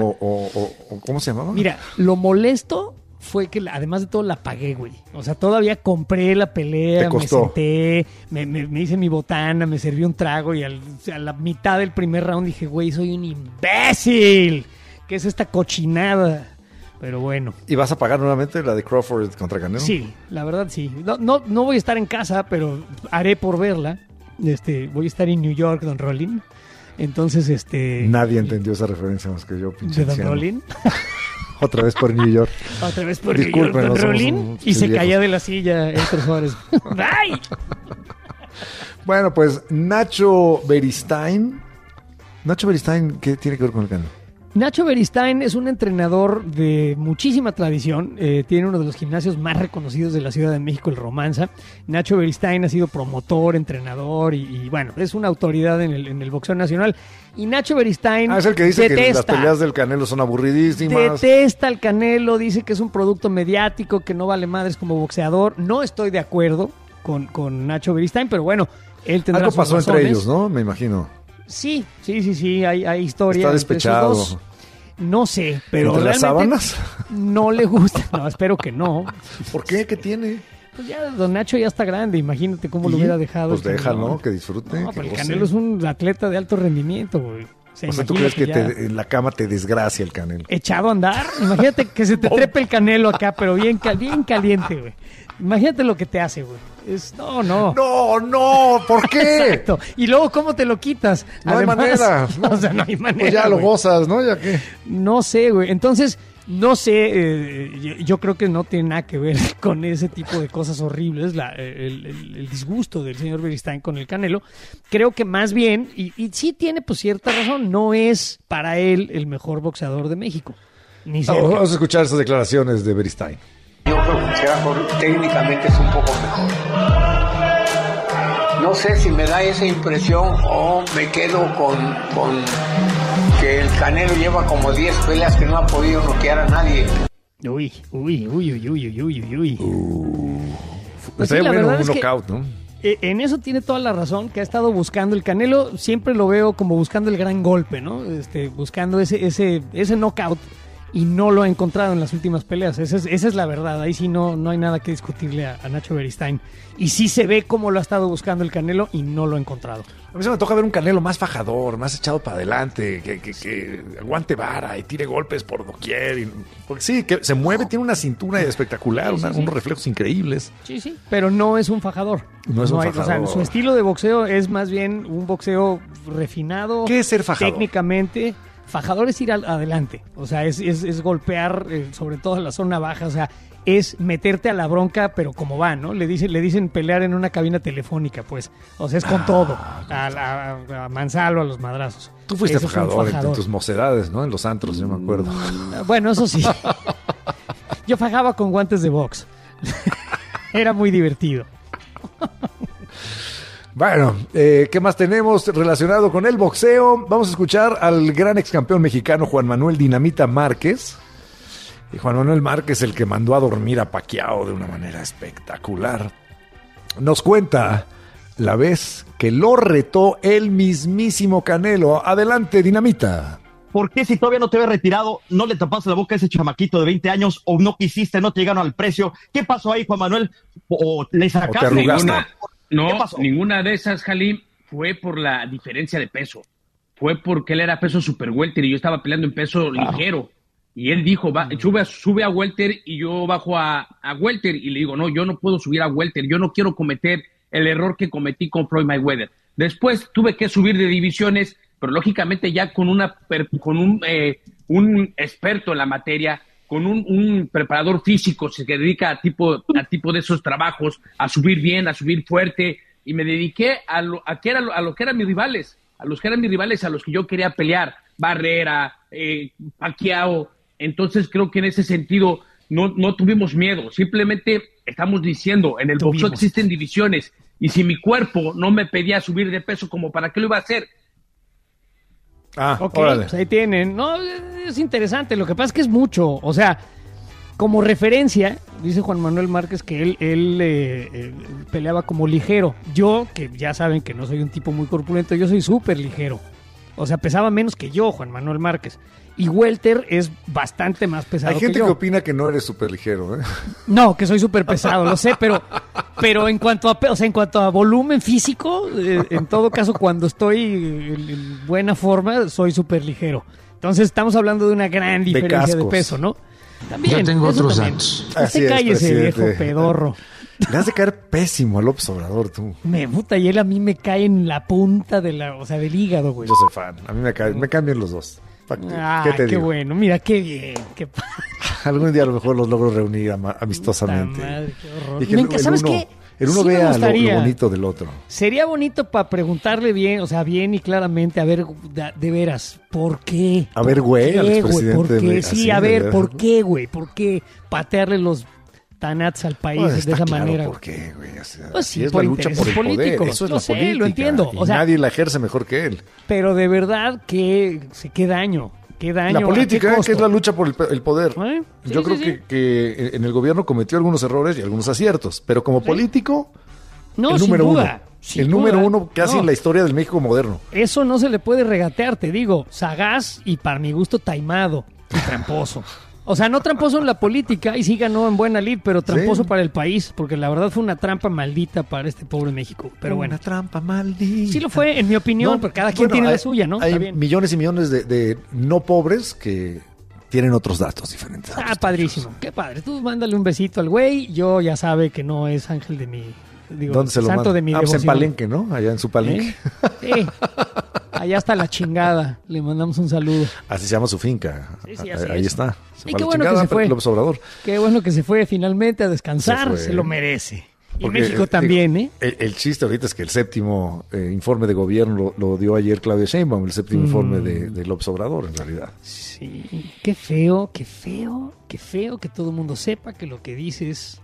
o cómo se llamaba? Mira, lo molesto fue que además de todo la pagué, güey. O sea, todavía compré la pelea, me senté, me hice mi botana, me serví un trago y a la mitad del primer round dije, güey, soy un imbécil. ¿Qué es esta cochinada? Pero bueno. ¿Y vas a pagar nuevamente la de Crawford contra Canelo? Sí, la verdad sí. No voy a estar en casa, pero haré por verla. Voy a estar en New York, Don Rolling. Entonces, Nadie entendió esa referencia más que yo, pinche ¿de Don Rolling? Otra vez por New York. Otra vez por New York, Don Rolling. Y se caía de la silla Héctor Suárez. ¡Ay! Bueno, pues Nacho Beristain. ¿Qué tiene que ver con el Canelo? Nacho Beristain es un entrenador de muchísima tradición, tiene uno de los gimnasios más reconocidos de la Ciudad de México, el Romanza. Nacho Beristain ha sido promotor, entrenador y bueno, es una autoridad en el boxeo nacional. Y Nacho Beristain es el que dice que las peleas del Canelo son aburridísimas. Detesta al Canelo, dice que es un producto mediático, que no vale madres como boxeador. No estoy de acuerdo con Nacho Beristain, pero bueno, él tendrá algo sus pasó razones. Entre ellos, ¿no? Me imagino. Sí, hay historia. Está despechado. Entre esos dos. No sé, pero ¿entre las sábanas? No le gusta. No, espero que no. ¿Por qué? ¿Qué tiene? Pues ya don Nacho ya está grande, imagínate cómo lo hubiera dejado. Pues déjalo, que disfrute. No, pero el Canelo es un atleta de alto rendimiento, güey. O sea, ¿tú crees que en la cama te desgracia el Canelo? Echado a andar. Imagínate que se te trepe el Canelo acá, pero bien caliente, güey. Imagínate lo que te hace, güey. No, ¿por qué? Exacto. Y luego, ¿cómo te lo quitas? No hay manera. O sea, no hay manera. Pues ya lo gozas, ¿no? ¿Ya qué? No sé, güey. Entonces, no sé, yo creo que no tiene nada que ver con ese tipo de cosas horribles, el disgusto del señor Beristain con el Canelo. Creo que más bien, y sí tiene pues cierta razón, no es para él el mejor boxeador de México. Ni cerca. Vamos a escuchar esas declaraciones de Beristain. Yo creo que técnicamente es un poco mejor. No sé si me da esa impresión o me quedo con que el Canelo lleva como 10 peleas que no ha podido noquear a nadie. Uy. Pues sí, bueno, un knockout, ¿no? En eso tiene toda la razón, que ha estado buscando el Canelo, siempre lo veo como buscando el gran golpe, ¿no? Buscando ese knockout. Y no lo ha encontrado en las últimas peleas. Esa es la verdad. Ahí sí no hay nada que discutirle a Nacho Beristain. Y sí se ve cómo lo ha estado buscando el Canelo y no lo ha encontrado. A mí se me toca ver un Canelo más fajador, más echado para adelante, que aguante vara y tire golpes por doquier. Porque sí, que se mueve, tiene una cintura espectacular, unos reflejos increíbles. Sí, pero no es un fajador. No es un fajador. O sea, su estilo de boxeo es más bien un boxeo refinado. ¿Qué es ser fajador? Técnicamente. Fajador es ir adelante, o sea, es golpear sobre todo la zona baja, o sea, es meterte a la bronca, pero como va, ¿no? Le dicen pelear en una cabina telefónica, pues, o sea, es con todo, a mansalva, a los madrazos. Tú fuiste fajador en tus mocedades, ¿no? En los antros, yo me acuerdo. Bueno, eso sí. Yo fajaba con guantes de box. Era muy divertido. Bueno, ¿qué más tenemos relacionado con el boxeo? Vamos a escuchar al gran ex campeón mexicano Juan Manuel Dinamita Márquez. Y Juan Manuel Márquez, el que mandó a dormir a Pacquiao de una manera espectacular, nos cuenta la vez que lo retó el mismísimo Canelo. Adelante, Dinamita. ¿Por qué si todavía no te habías retirado, no le tapaste la boca a ese chamaquito de 20 años o no quisiste, no te llegaron al precio? ¿Qué pasó ahí, Juan Manuel? ¿O le sacaste? Ninguna de esas, Halim, fue por la diferencia de peso. Fue porque él era peso super welter y yo estaba peleando en peso ligero. Y él dijo, sube a welter y yo bajo a welter. Y le digo, no, yo no puedo subir a welter. Yo no quiero cometer el error que cometí con Floyd Mayweather. Después tuve que subir de divisiones, pero lógicamente ya con un experto en la materia, con un preparador físico que dedica a tipo de esos trabajos, a subir bien, a subir fuerte, y me dediqué a lo que eran mis rivales, a los que yo quería pelear, Barrera, Pacquiao. Entonces creo que en ese sentido no tuvimos miedo, simplemente estamos diciendo, en el boxeo existen divisiones, y si mi cuerpo no me pedía subir de peso, ¿como para qué lo iba a hacer? Ok, pues ahí tienen. No, es interesante. Lo que pasa es que es mucho. O sea, como referencia, dice Juan Manuel Márquez que él peleaba como ligero. Yo, que ya saben que no soy un tipo muy corpulento, yo soy súper ligero. O sea, pesaba menos que yo, Juan Manuel Márquez. Y welter es bastante más pesado que yo. Hay gente que opina que no eres súper ligero, ¿eh? No, que soy súper pesado, lo sé, pero en cuanto a volumen físico, en todo caso, cuando estoy en buena forma, soy súper ligero. Entonces estamos hablando de una gran diferencia de peso, ¿no? También, yo tengo otros datos. Usted cállese, viejo pedorro. Le has de caer pésimo a López Obrador, tú. Y él a mí me cae en la punta del hígado, güey. Yo soy fan, a mí me caen bien los dos. Qué bueno, mira, qué bien. Algún día a lo mejor los logro reunir amistosamente. Madre, qué horror. ¿Sabes qué? El uno vea lo bonito del otro. Sería bonito para preguntarle bien, o sea, bien y claramente, a ver, de veras, ¿por qué? A ver, güey, al expresidente. ¿Por qué? Sí, a ver, ¿por qué, güey? ¿Por qué patearle los tanats al país de esa manera? ¿Por qué, güey? O sea, pues sí, es la lucha por el poder. Eso es la política. Lo entiendo. Y nadie la ejerce mejor que él. Pero de verdad que qué daño. La política, que es la lucha por el poder. Sí, yo creo que en el gobierno cometió algunos errores y algunos aciertos, pero como político, el número uno. El número uno casi en la historia del México moderno. Eso no se le puede regatear, te digo. Sagaz y para mi gusto taimado y tramposo. O sea, no tramposo en la política y sí ganó en buena lid, pero tramposo para el país, porque la verdad fue una trampa maldita para este pobre México. Pero bueno. Una trampa maldita. Sí lo fue, en mi opinión, pero cada quien tiene la suya, ¿no? Hay millones y millones de no pobres que tienen otros datos diferentes. Padrísimo, qué padre. Tú mándale un besito al güey, yo ya sabe que no es ángel de mi... ¿Dónde se lo santo manda? de mi pues devoción. en Palenque, ¿no? Allá en su Palenque. Sí. Allá está la chingada. Le mandamos un saludo. Así se llama su finca. Sí, ahí está. Y qué bueno que se fue. López Obrador. Qué bueno que se fue finalmente a descansar. Se lo merece. Porque, y México también, ¿eh? El chiste ahorita es que el séptimo informe de gobierno lo dio ayer Claudia Sheinbaum, el séptimo informe de López Obrador, en realidad. Sí. Qué feo que todo el mundo sepa que lo que dices...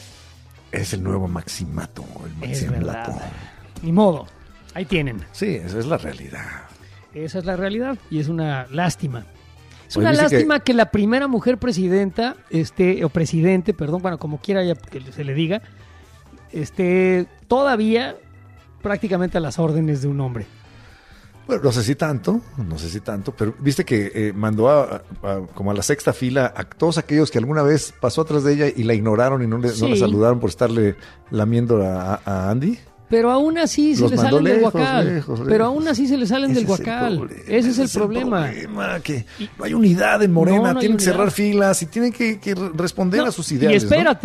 Es el nuevo maximato, el maximato. Es verdad. Ni modo. Ahí tienen. Sí, esa es la realidad. Esa es la realidad y es una lástima. Es una lástima que la primera mujer presidenta, o presidente, perdón, bueno, como quiera ya que se le diga, esté todavía prácticamente a las órdenes de un hombre. Bueno, no sé si tanto, pero viste que mandó como a la sexta fila a todos aquellos que alguna vez pasó atrás de ella y la ignoraron y no la saludaron por estarle lamiendo a Andy. Pero aún así se le salen del guacal. Pero aún así se le salen del guacal. Ese es el problema. Que no hay unidad en Morena, tienen que cerrar filas y tienen que responder a sus ideales. Y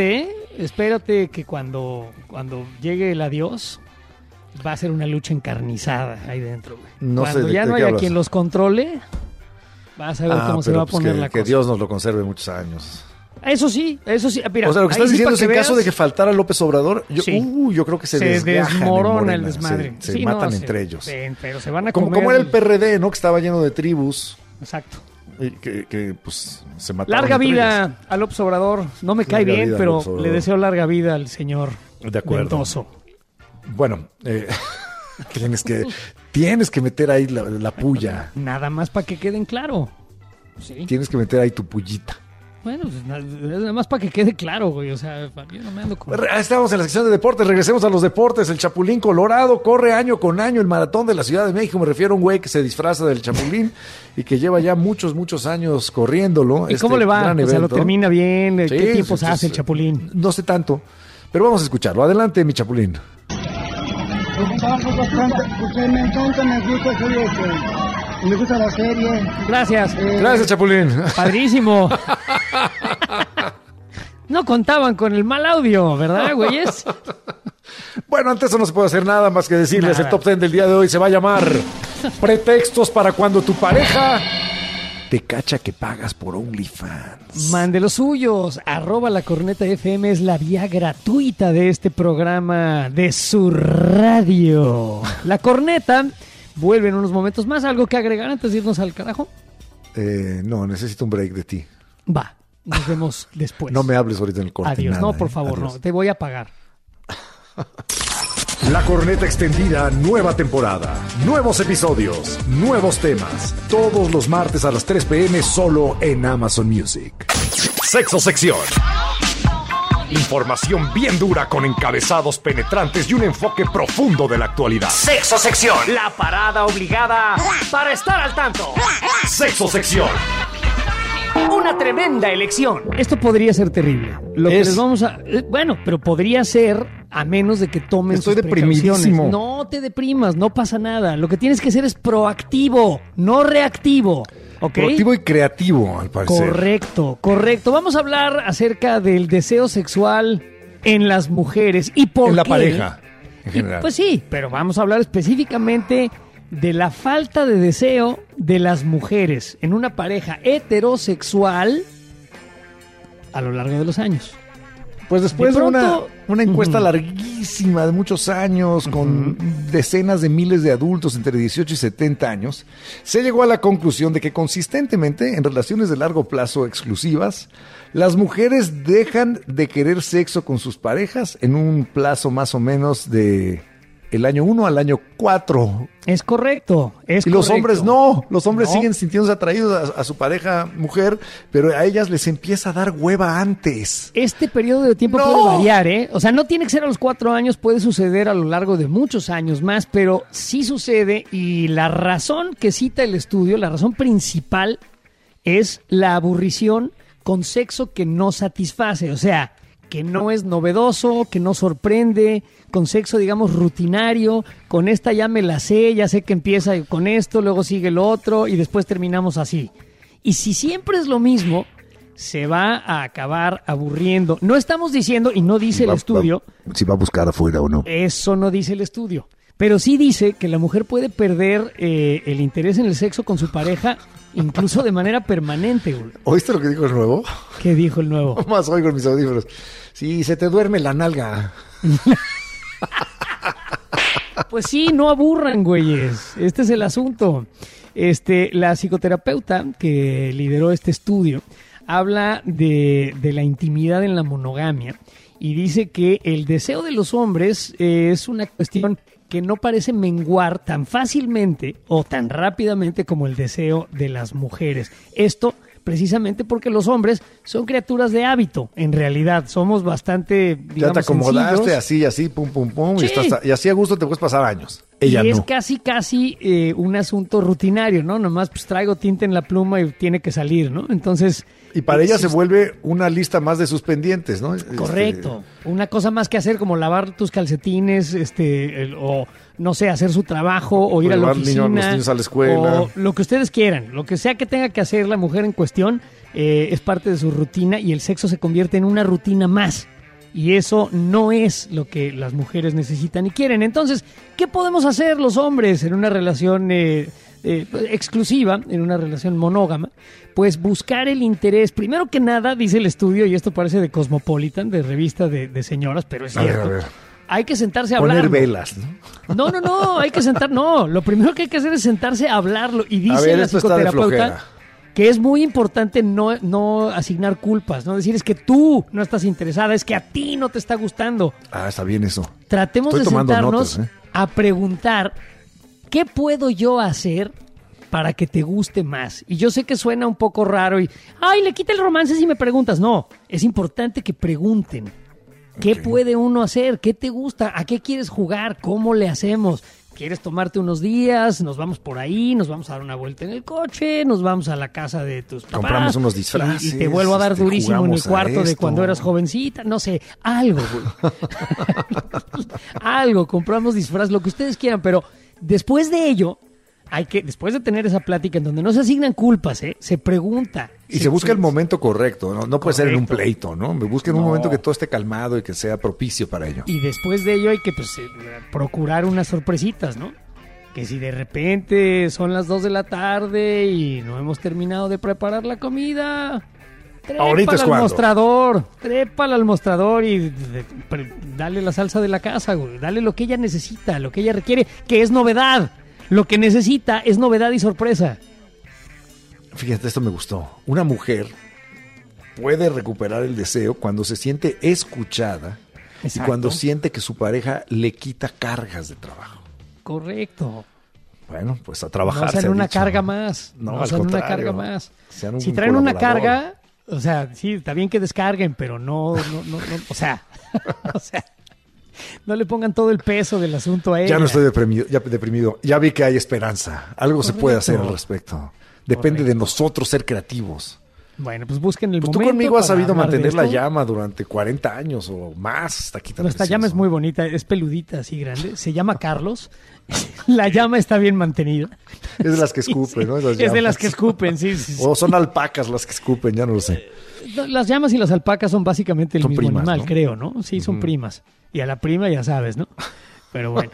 espérate que cuando llegue el adiós va a ser una lucha encarnizada ahí dentro, güey. Cuando ya no haya quien los controle, vas a ver cómo se va a poner la cosa. Que Dios nos lo conserve muchos años. Eso sí. Mira, o sea, lo que estás diciendo es en caso de que faltara López Obrador, yo creo que se desmorona el desmadre. Se matan entre ellos. Pero se van a comer. Como era el PRD, ¿no? Que estaba lleno de tribus. Exacto. Y que pues se mataron. Larga vida a López Obrador. No me cae bien, pero le deseo larga vida al señor Ventoso. Bueno, tienes que meter ahí la puya. Nada más para que queden claro. Sí. Tienes que meter ahí tu pullita. Bueno, pues nada más para que quede claro, güey. O sea, yo no me ando con... Estamos en la sección de deportes. Regresemos a los deportes. El Chapulín Colorado corre año con año el maratón de la Ciudad de México. Me refiero a un güey que se disfraza del Chapulín y que lleva ya muchos años corriéndolo. ¿Y cómo le va? O sea, ¿lo termina bien? ¿Qué tiempos hace el Chapulín? No sé tanto, pero vamos a escucharlo. Adelante, mi Chapulín. Me encanta, me gusta la serie. Gracias. Gracias, Chapulín. Padrísimo. No contaban con el mal audio, ¿verdad, güeyes? Bueno, ante eso no se puede hacer nada más que decirles. El top 10 del día de hoy se va a llamar Pretextos para cuando tu pareja te cacha que pagas por OnlyFans. Mande los suyos. @lacornetafm es la vía gratuita de este programa de su radio. La Corneta vuelve en unos momentos más. ¿Algo que agregar antes de irnos al carajo? No, necesito un break de ti. Va, nos vemos después. No me hables ahorita en el corte. Adiós, nada, no, por favor, no, te voy a pagar. La Corneta Extendida, nueva temporada, nuevos episodios, nuevos temas, todos los martes a las 3 p.m. solo en Amazon Music. Sexo Sección. Información bien dura con encabezados penetrantes y un enfoque profundo de la actualidad. Sexo Sección. La parada obligada para estar al tanto. Sexo Sección. Una tremenda elección. Esto podría ser terrible. Lo que les vamos a... Bueno, pero podría ser a menos de que tomen sus precauciones. No te deprimas, no pasa nada. Lo que tienes que ser es proactivo, no reactivo. ¿Okay? Proactivo y creativo, al parecer. Correcto. Vamos a hablar acerca del deseo sexual en las mujeres y por qué. En la pareja, en general. Pues sí, pero vamos a hablar específicamente de la falta de deseo de las mujeres en una pareja heterosexual a lo largo de los años. Pues después de una encuesta larguísima de muchos años, con decenas de miles de adultos entre 18 y 70 años, se llegó a la conclusión de que consistentemente en relaciones de largo plazo exclusivas, las mujeres dejan de querer sexo con sus parejas en un plazo más o menos de el año 1 al año 4. Es correcto. Y los hombres no. Los hombres siguen sintiéndose atraídos a su pareja mujer, pero a ellas les empieza a dar hueva antes. Este periodo de tiempo puede variar, ¿eh? O sea, no tiene que ser a los 4 años, puede suceder a lo largo de muchos años más, pero sí sucede, y la razón que cita el estudio, la razón principal, es la aburrición con sexo que no satisface, o sea, que no es novedoso, que no sorprende, con sexo, digamos, rutinario, con esta ya me la sé, ya sé que empieza con esto, luego sigue el otro y después terminamos así. Y si siempre es lo mismo, se va a acabar aburriendo. No estamos diciendo, y no dice el estudio... Si va a buscar afuera o no. Eso no dice el estudio. Pero sí dice que la mujer puede perder el interés en el sexo con su pareja, incluso de manera permanente. Güey. ¿Oíste lo que dijo el nuevo? ¿Qué dijo el nuevo? Más oigo en mis audífonos. Sí, se te duerme la nalga. Pues sí, no aburran, güeyes. Este es el asunto. La psicoterapeuta que lideró este estudio habla de la intimidad en la monogamia y dice que el deseo de los hombres es una cuestión que no parece menguar tan fácilmente o tan rápidamente como el deseo de las mujeres. Esto precisamente porque los hombres son criaturas de hábito, en realidad. Somos bastante, digamos, ya te acomodaste, sencillos. así, pum, pum, pum, Sí. y así a gusto te puedes pasar años. Ella y no. es casi un asunto rutinario, ¿no? Nomás pues traigo tinta en la pluma y tiene que salir, ¿no? Entonces... Y para ella se vuelve una lista más de sus pendientes, ¿no? Correcto. Una cosa más que hacer como lavar tus calcetines, o no sé, hacer su trabajo o ir a la oficina. Los niños a la escuela. O lo que ustedes quieran. Lo que sea que tenga que hacer la mujer en cuestión es parte de su rutina y el sexo se convierte en una rutina más. Y eso no es lo que las mujeres necesitan y quieren. Entonces, ¿qué podemos hacer los hombres en una relación exclusiva, en una relación monógama? Pues buscar el interés. Primero que nada, dice el estudio, y esto parece de Cosmopolitan, de revista de señoras, pero es cierto. A ver. Hay que sentarse a hablarlo. Poner velas, ¿no? No, hay que lo primero que hay que hacer es sentarse a hablarlo. Y dice la psicoterapeuta que es muy importante no asignar culpas, no decir es que tú no estás interesada, es que a ti no te está gustando. Ah, está bien eso. Tratemos de sentarnos a preguntar, ¿qué puedo yo hacer para que te guste más? Y yo sé que suena un poco raro y, le quita el romance si me preguntas. No, es importante que pregunten. ¿Qué puede uno hacer? ¿Qué te gusta? ¿A qué quieres jugar? ¿Cómo le hacemos? ¿Quieres tomarte unos días? Nos vamos por ahí, nos vamos a dar una vuelta en el coche, nos vamos a la casa de tus papás. Compramos unos disfraces. Y te vuelvo a dar durísimo en el cuarto de cuando eras jovencita. No sé, algo, güey. Algo, compramos disfraces, lo que ustedes quieran, pero después de ello, después de tener esa plática en donde no se asignan culpas, se pregunta. Y se busca el momento correcto, no puede ser en un pleito, ¿no? Me busquen un momento que todo esté calmado y que sea propicio para ello. Y después de ello hay que procurar unas sorpresitas, ¿no? Que si de repente son las 2 de la tarde y no hemos terminado de preparar la comida, trépala al mostrador y dale la salsa de la casa, güey. Dale lo que ella necesita, lo que ella requiere, que es novedad. Lo que necesita es novedad y sorpresa. Fíjate, esto me gustó. Una mujer puede recuperar el deseo cuando se siente escuchada. Exacto. Y cuando siente que su pareja le quita cargas de trabajo. Correcto. Bueno, pues a trabajar. No sean una carga más. No sean una carga más. Si traen una carga, o sea, sí, está bien que descarguen, pero no, o sea, no le pongan todo el peso del asunto a ella. Ya no estoy deprimido. Ya vi que hay esperanza. Algo se puede hacer al respecto. Depende de nosotros ser creativos. Bueno, pues busquen el momento. Tú conmigo has sabido mantener la llama durante 40 años o más. Esta llama es muy bonita, es peludita, así grande. Se llama Carlos. La llama está bien mantenida. Es de las que escupen, ¿no? Es de las que escupen, sí. O son alpacas las que escupen, ya no lo sé. Las llamas y las alpacas son básicamente el mismo primas, animal, ¿no? creo, ¿no? Sí, son primas. Y a la prima ya sabes, ¿no? Pero bueno.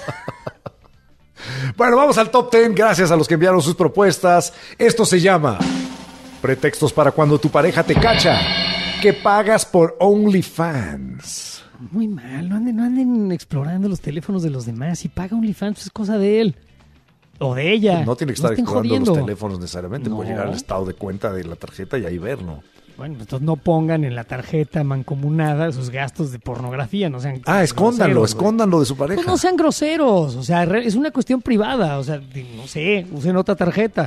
Bueno, vamos al top 10. Gracias a los que enviaron sus propuestas. Esto se llama Pretextos para cuando tu pareja te cacha que pagas por OnlyFans. Muy mal, no anden explorando los teléfonos de los demás. Si paga OnlyFans, pues es cosa de él. O de ella. No tiene que estar explorando los teléfonos necesariamente. Puede llegar al estado de cuenta de la tarjeta y ahí ver, ¿no? Bueno, entonces no pongan en la tarjeta mancomunada sus gastos de pornografía, no sean escóndanlo de su pareja. Pues no sean groseros, o sea, es una cuestión privada, o sea, no sé, usen otra tarjeta.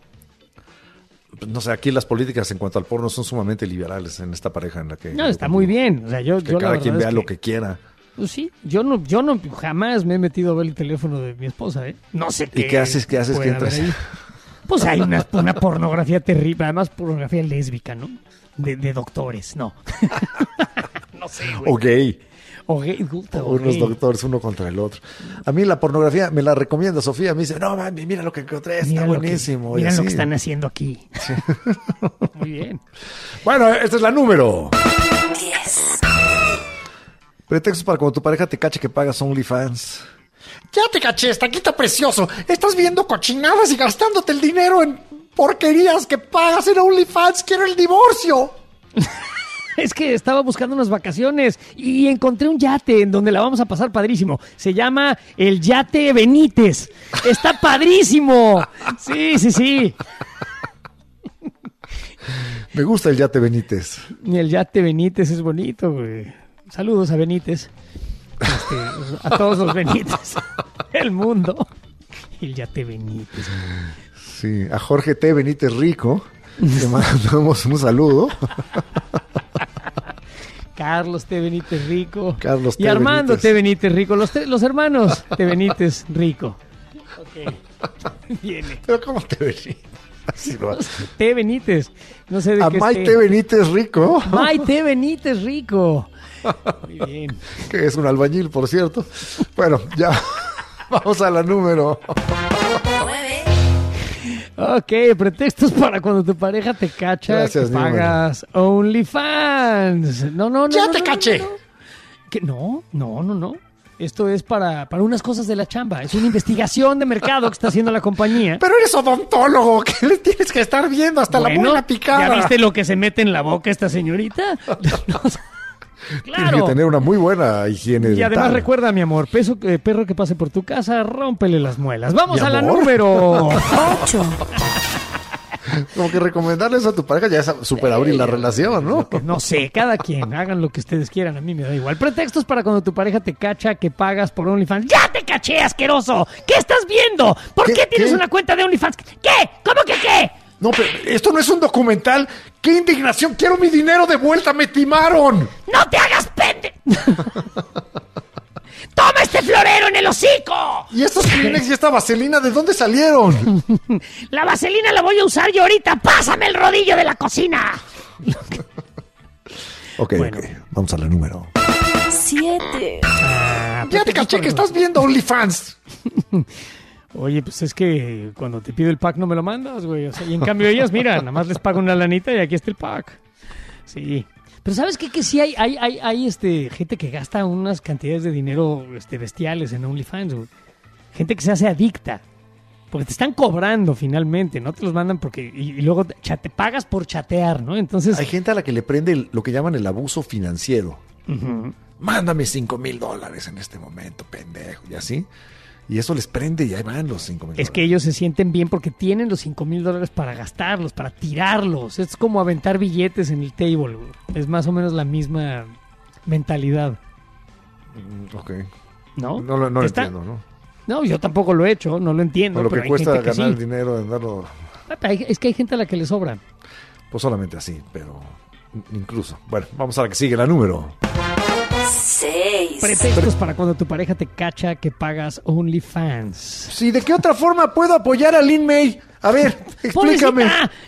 No sé, aquí las políticas en cuanto al porno son sumamente liberales en esta pareja en la que... No, está muy bien, o sea, yo cada quien vea lo que quiera. Pues sí, yo no jamás me he metido a ver el teléfono de mi esposa, ¿eh? No sé qué. ¿Y qué haces que entras? Pues hay una pornografía terrible, además pornografía lésbica, ¿no? De doctores, no. No sé, güey. O gay. O gay, unos doctores uno contra el otro. A mí la pornografía me la recomienda Sofía, me dice, no mami, mira lo que encontré, está buenísimo. Mira lo que están haciendo aquí. Sí. Muy bien. Bueno, esta es la número 10. Pretextos para cuando tu pareja te cache que pagas OnlyFans. Ya te caché, estaquita precioso. Estás viendo cochinadas y gastándote el dinero en porquerías que pagas en OnlyFans. Quiero el divorcio. Es que estaba buscando unas vacaciones y encontré un yate en donde la vamos a pasar padrísimo. Se llama el Yate Benítez. Está padrísimo. Sí. Me gusta el Yate Benítez. Y el Yate Benítez es bonito, güey. Saludos a Benítez. A todos los Benítez del mundo. El Yate Benítez. Sí, a Jorge T. Benítez Rico le mandamos un saludo. Carlos T. Benítez Rico. Carlos T. Y Armando Benítez. T. Benítez Rico. Los hermanos T. Benítez Rico. Ok. Viene. Pero ¿cómo T. Benítez? Así lo hace. T. Benítez. No sé de a qué May T. Benítez Rico. May T. Benítez Rico. Muy bien. Que es un albañil, por cierto. Bueno, ya vamos a la número 9. Ok, pretextos para cuando tu pareja te cacha. Gracias, que pagas OnlyFans. No. Ya te caché. ¿Qué? No. Esto es para unas cosas de la chamba. Es una investigación de mercado que está haciendo la compañía. Pero eres odontólogo. ¿Qué le tienes que estar viendo? Hasta la muela picada. ¿Ya viste lo que se mete en la boca esta señorita? Claro. Tienes que tener una muy buena higiene dental. Y además recuerda, mi amor, perro que pase por tu casa, rómpele las muelas. Vamos ¿Mi a la amor? número 8. Como que recomendarle eso a tu pareja ya es super abrir la relación, ¿no? No sé, cada quien, hagan lo que ustedes quieran, a mí me da igual. Pretextos para cuando tu pareja te cacha que pagas por OnlyFans. ¡Ya te caché, asqueroso! ¿Qué estás viendo? ¿Por qué tienes una cuenta de OnlyFans? ¿Qué? ¿Cómo que qué? No, pero esto no es un documental. ¡Qué indignación! ¡Quiero mi dinero de vuelta! ¡Me timaron! ¡No te hagas pende! ¡Toma este florero en el hocico! ¿Y estos Kleenex y esta vaselina de dónde salieron? La vaselina la voy a usar yo ahorita. ¡Pásame el rodillo de la cocina! Ok, vamos a la número 7. Ya te caché que estás viendo OnlyFans. Oye, pues es que cuando te pido el pack no me lo mandas, güey. O sea, y en cambio ellas, mira, nada más les pago una lanita y aquí está el pack. Sí. Pero ¿sabes qué? Que sí hay gente que gasta unas cantidades de dinero bestiales en OnlyFans, güey. Gente que se hace adicta. Porque te están cobrando finalmente, no te los mandan porque... Y luego te pagas por chatear, ¿no? Entonces... Hay gente a la que le prende lo que llaman el abuso financiero. Uh-huh. Mándame $5,000 en este momento, pendejo, y así... Y eso les prende y ahí van los $5,000. Es que ellos se sienten bien porque tienen los $5,000 para gastarlos, para tirarlos. Es como aventar billetes en el table. Es más o menos la misma mentalidad. Ok. ¿No? No lo entiendo, ¿no? No, yo tampoco lo he hecho, no lo entiendo. Lo pero que hay cuesta gente que ganar sí. el dinero de darlo... Es que hay gente a la que le sobra. Pues solamente así, pero incluso. Bueno, vamos a la que sigue, la número 6. Pretextos para cuando tu pareja te cacha que pagas OnlyFans. Sí, ¿de qué otra forma puedo apoyar a Lin May? A ver, explícame.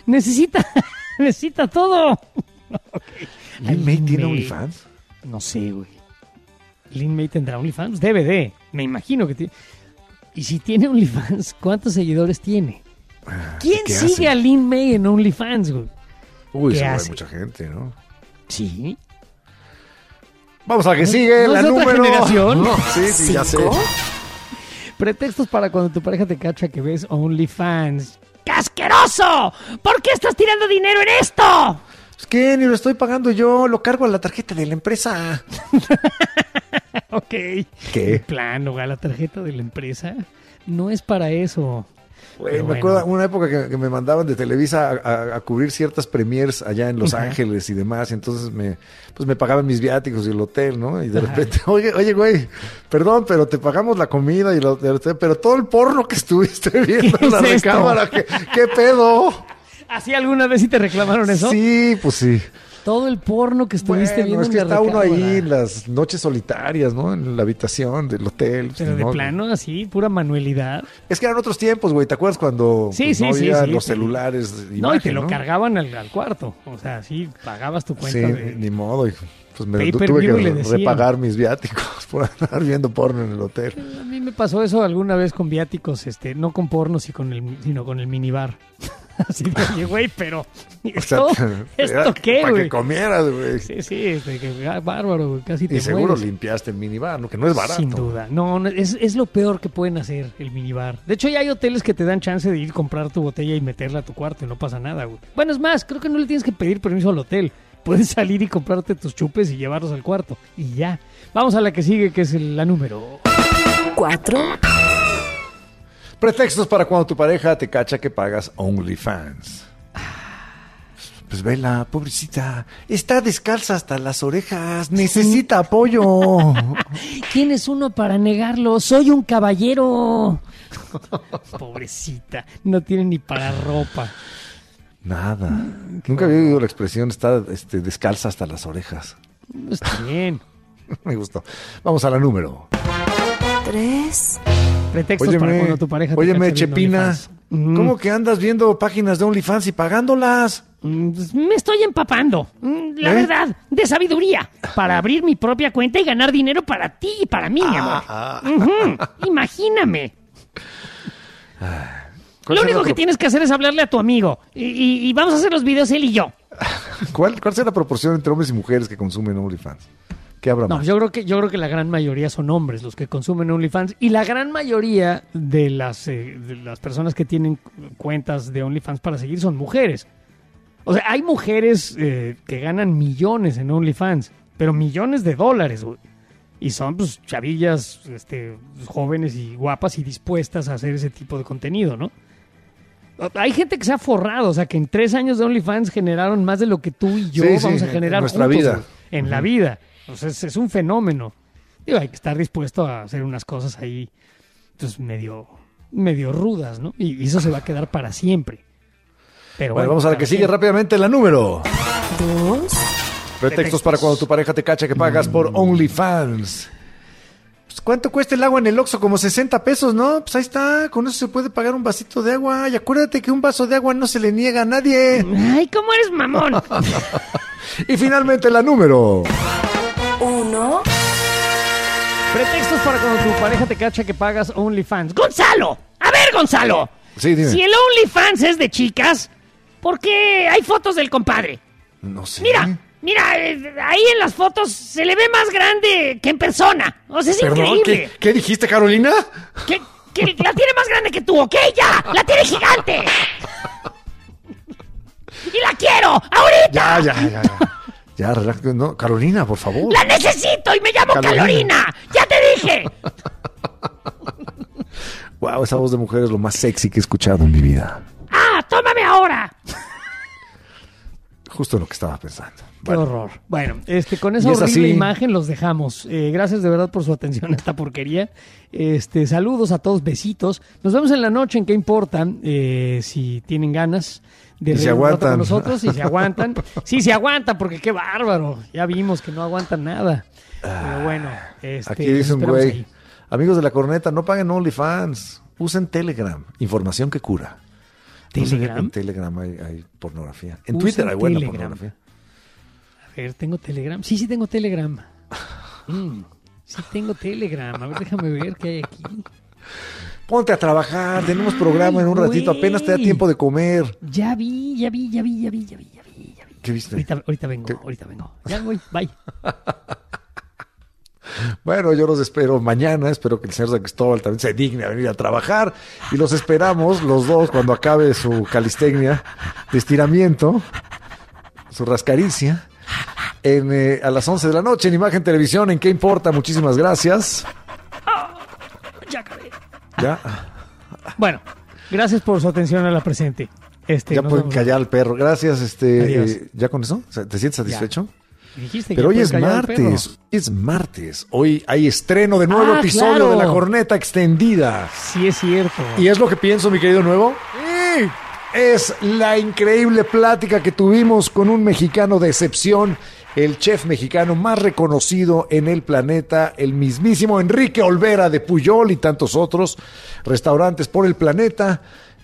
Necesita todo. Okay. ¿Lin May tiene OnlyFans? No sé, güey. ¿Lin May tendrá OnlyFans? DVD. Me imagino que tiene. Y si tiene OnlyFans, ¿cuántos seguidores tiene? ¿Quién sigue hace? a Lin May en OnlyFans, güey? Uy, seguro hay mucha gente, ¿no? Sí. Vamos a la que sigue, ¿No la es otra número... generación? No, sí, ya sé. Pretextos para cuando tu pareja te cacha que ves OnlyFans. ¡Qué asqueroso! ¿Por qué estás tirando dinero en esto? Es que ni lo estoy pagando yo, lo cargo a la tarjeta de la empresa. Ok. ¿Qué? Plano, a la tarjeta de la empresa. No es para eso. Güey, me acuerdo una época que me mandaban de Televisa a cubrir ciertas premiers allá en Los Ángeles y demás, y entonces me pagaban mis viáticos y el hotel, ¿no? Y de repente, oye, güey, perdón, pero te pagamos la comida pero todo el porno que estuviste viendo en la recámara, ¿qué pedo? ¿Así alguna vez sí te reclamaron eso? Sí, pues sí. Todo el porno que estuviste viendo. Es que está uno ahí en las noches solitarias, ¿no? En la habitación del hotel. Pero de plano, así, pura manualidad. Es que eran otros tiempos, güey. ¿Te acuerdas cuando no había los celulares? No, y te lo cargaban al cuarto. O sea, sí, pagabas tu cuenta. Sí, ni modo, hijo. Pues me tuve que repagar mis viáticos por andar viendo porno en el hotel. A mí me pasó eso alguna vez con viáticos, no con porno, sino con el minibar. Así de, oye, güey, pero ¿esto qué, güey? Para que comieras, güey. Sí, bárbaro, güey, casi te Y seguro mueres. Limpiaste el minibar, ¿no? Que no es barato. Sin duda. No, es lo peor que pueden hacer, el minibar. De hecho, ya hay hoteles que te dan chance de ir a comprar tu botella y meterla a tu cuarto y no pasa nada, güey. Bueno, es más, creo que no le tienes que pedir permiso al hotel. Puedes salir y comprarte tus chupes y llevarlos al cuarto. Y ya. Vamos a la que sigue, que es la número 4. Pretextos para cuando tu pareja te cacha que pagas OnlyFans. Pues vela, pobrecita. Está descalza hasta las orejas. Necesita apoyo. ¿Quién es uno para negarlo? Soy un caballero. Pobrecita. No tiene ni para ropa. Nada. Nunca había oído la expresión está descalza hasta las orejas. Está bien. Me gustó. Vamos a la número 3. Pretextos para cuando tu pareja te cacha Chepina, ¿cómo que andas viendo páginas de OnlyFans y pagándolas? Me estoy empapando, la verdad, de sabiduría, para abrir mi propia cuenta y ganar dinero para ti y para mí, mi amor. Imagíname. Lo único que tienes que hacer es hablarle a tu amigo y vamos a hacer los videos él y yo. ¿Cuál será la proporción entre hombres y mujeres que consumen OnlyFans? ¿Qué habrá más? Yo creo que la gran mayoría son hombres los que consumen OnlyFans y la gran mayoría de las personas que tienen cuentas de OnlyFans para seguir son mujeres. O sea, hay mujeres que ganan millones en OnlyFans, pero millones de dólares, güey. Y son pues chavillas jóvenes y guapas y dispuestas a hacer ese tipo de contenido, ¿no? Hay gente que se ha forrado, o sea, que en 3 años de OnlyFans generaron más de lo que tú y yo vamos a generar en nuestra juntos, vida. Güey, en la vida. O sea, es un fenómeno. Digo, hay que estar dispuesto a hacer unas cosas ahí pues, medio rudas, ¿no? Y eso se va a quedar para siempre. Pero bueno, vamos a la que sigue rápidamente, la número 2. Pretextos para cuando tu pareja te cacha que pagas por OnlyFans. Pues, ¿cuánto cuesta el agua en el Oxxo? Como 60 pesos, ¿no? Pues ahí está, con eso se puede pagar un vasito de agua. Y acuérdate que un vaso de agua no se le niega a nadie. Ay, ¿cómo eres mamón? Y finalmente la número 1. Pretextos para cuando tu pareja te cacha que pagas OnlyFans. ¡Gonzalo! A ver, Gonzalo. Sí, dime. Si el OnlyFans es de chicas, ¿por qué hay fotos del compadre? No sé. Mira, ahí en las fotos se le ve más grande que en persona. O sea, es increíble. ¿Qué dijiste, Carolina? Que la tiene más grande que tú, ¿ok? ¡Ya! ¡La tiene gigante! ¡Y la quiero! ¡Ahorita! Ya, relájate. No, Carolina, por favor. ¡La necesito y me llamo Carolina! ¡Ya te dije! Wow, esa voz de mujer es lo más sexy que he escuchado en mi vida. ¡Ah, tómame ahora! Justo lo que estaba pensando. Qué horror. Bueno, con esa horrible imagen los dejamos. Gracias de verdad por su atención a esta porquería. Saludos a todos, besitos. Nos vemos en la noche en ¿Qué importa? Si tienen ganas de reír un rato con nosotros, si se aguantan. Sí, se aguantan, porque qué bárbaro. Ya vimos que no aguantan nada. Pero bueno, aquí dice un güey, ahí. Amigos de la corneta, no paguen OnlyFans. Usen Telegram. Información que cura. ¿Telegram? En Telegram hay pornografía. En Twitter hay buena pornografía. A ver, ¿tengo Telegram? Sí, tengo Telegram. Sí, tengo Telegram. A ver, déjame ver qué hay aquí. Ponte a trabajar. Tenemos programa en un ratito. Apenas te da tiempo de comer. Ya vi. ¿Qué viste? Ahorita vengo. Ya voy, bye. Bueno, yo los espero mañana. Espero que el señor San Cristóbal también se digne a venir a trabajar. Y los esperamos los dos cuando acabe su calistecnia de estiramiento, su rascaricia, a las 11 de la noche en Imagen Televisión. ¿En Qué importa? Muchísimas gracias. Ya acabé. ¿Ya? Bueno, gracias por su atención a la presente. Ya pueden callar al perro. Gracias. ¿Ya con eso? ¿Te sientes satisfecho? Pero hoy es martes. Hoy hay estreno de nuevo episodio de La Corneta Extendida. Sí, es cierto. ¿Y es lo que pienso, mi querido Nuevo? es la increíble plática que tuvimos con un mexicano de excepción, el chef mexicano más reconocido en el planeta, el mismísimo Enrique Olvera de Pujol y tantos otros restaurantes por el planeta.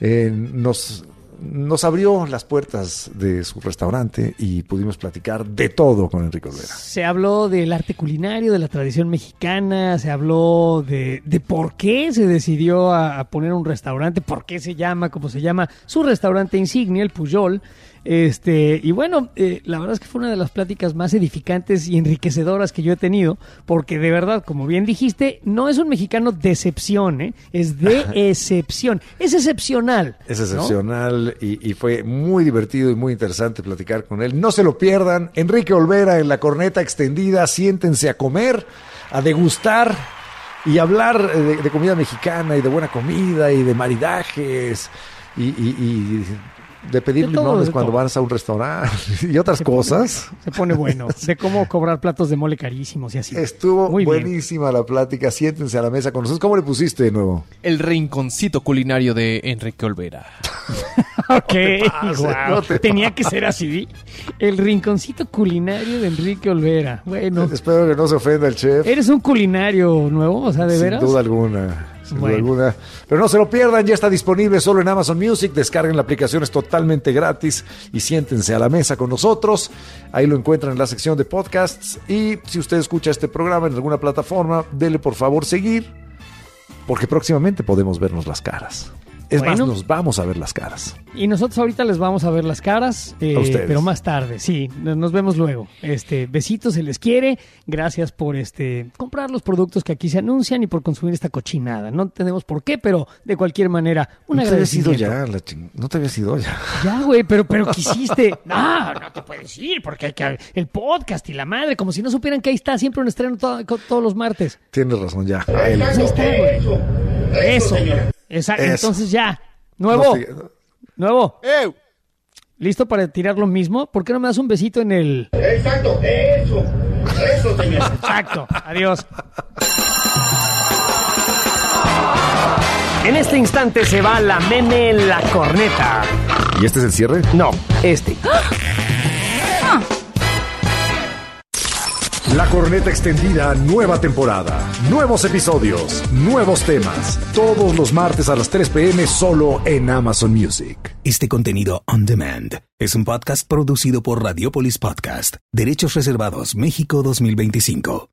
Nos abrió las puertas de su restaurante y pudimos platicar de todo con Enrique Olvera. Se habló del arte culinario, de la tradición mexicana, se habló de por qué se decidió a poner un restaurante, por qué se llama, como se llama su restaurante insignia, el Pujol. Y bueno, la verdad es que fue una de las pláticas más edificantes y enriquecedoras que yo he tenido, porque de verdad, como bien dijiste, no es un mexicano de excepción, es de excepción, es excepcional. Es excepcional, ¿no? y fue muy divertido y muy interesante platicar con él. No se lo pierdan, Enrique Olvera en La Corneta Extendida. Siéntense a comer, a degustar y hablar de comida mexicana y de buena comida y de maridajes y de pedir limones cuando vas a un restaurante y otras cosas. Se pone bueno. De cómo cobrar platos de mole carísimos y así. Estuvo muy buenísima la plática. Siéntense a la mesa con nosotros. ¿Cómo le pusiste de nuevo? El rinconcito culinario de Enrique Olvera. Ok, wow. Tenía que ser así. El rinconcito culinario de Enrique Olvera. Bueno. Espero que no se ofenda el chef. ¿Eres un culinario nuevo? O sea, ¿de veras? Sin duda alguna. Pero no se lo pierdan, ya está disponible solo en Amazon Music. Descarguen la aplicación, es totalmente gratis y siéntense a la mesa con nosotros. Ahí lo encuentran en la sección de podcasts. Y si usted escucha este programa en alguna plataforma, dele por favor seguir, porque próximamente podemos vernos las caras. Es más, nos vamos a ver las caras. Y nosotros ahorita les vamos a ver las caras, pero más tarde, sí, nos vemos luego. Besitos, se les quiere. Gracias por comprar los productos que aquí se anuncian y por consumir esta cochinada. No entendemos por qué, pero de cualquier manera, un agradecimiento. No te habías ido ya. Ya, güey, pero quisiste. No te puedes ir, porque hay que el podcast y la madre, como si no supieran que ahí está siempre un estreno todos los martes. Tienes razón, ya. Ahí está, güey. Eso. Exacto, entonces ya. Nuevo. ¿Listo para tirar lo mismo? ¿Por qué no me das un besito en el...? Exacto, eso, señor. Exacto, adiós. En este instante se va la meme en la corneta. ¿Y este es el cierre? No, este. La Corneta Extendida, nueva temporada, nuevos episodios, nuevos temas, todos los martes a las 3 p.m. solo en Amazon Music. Este contenido on demand es un podcast producido por Radiopolis Podcast, Derechos Reservados México 2025.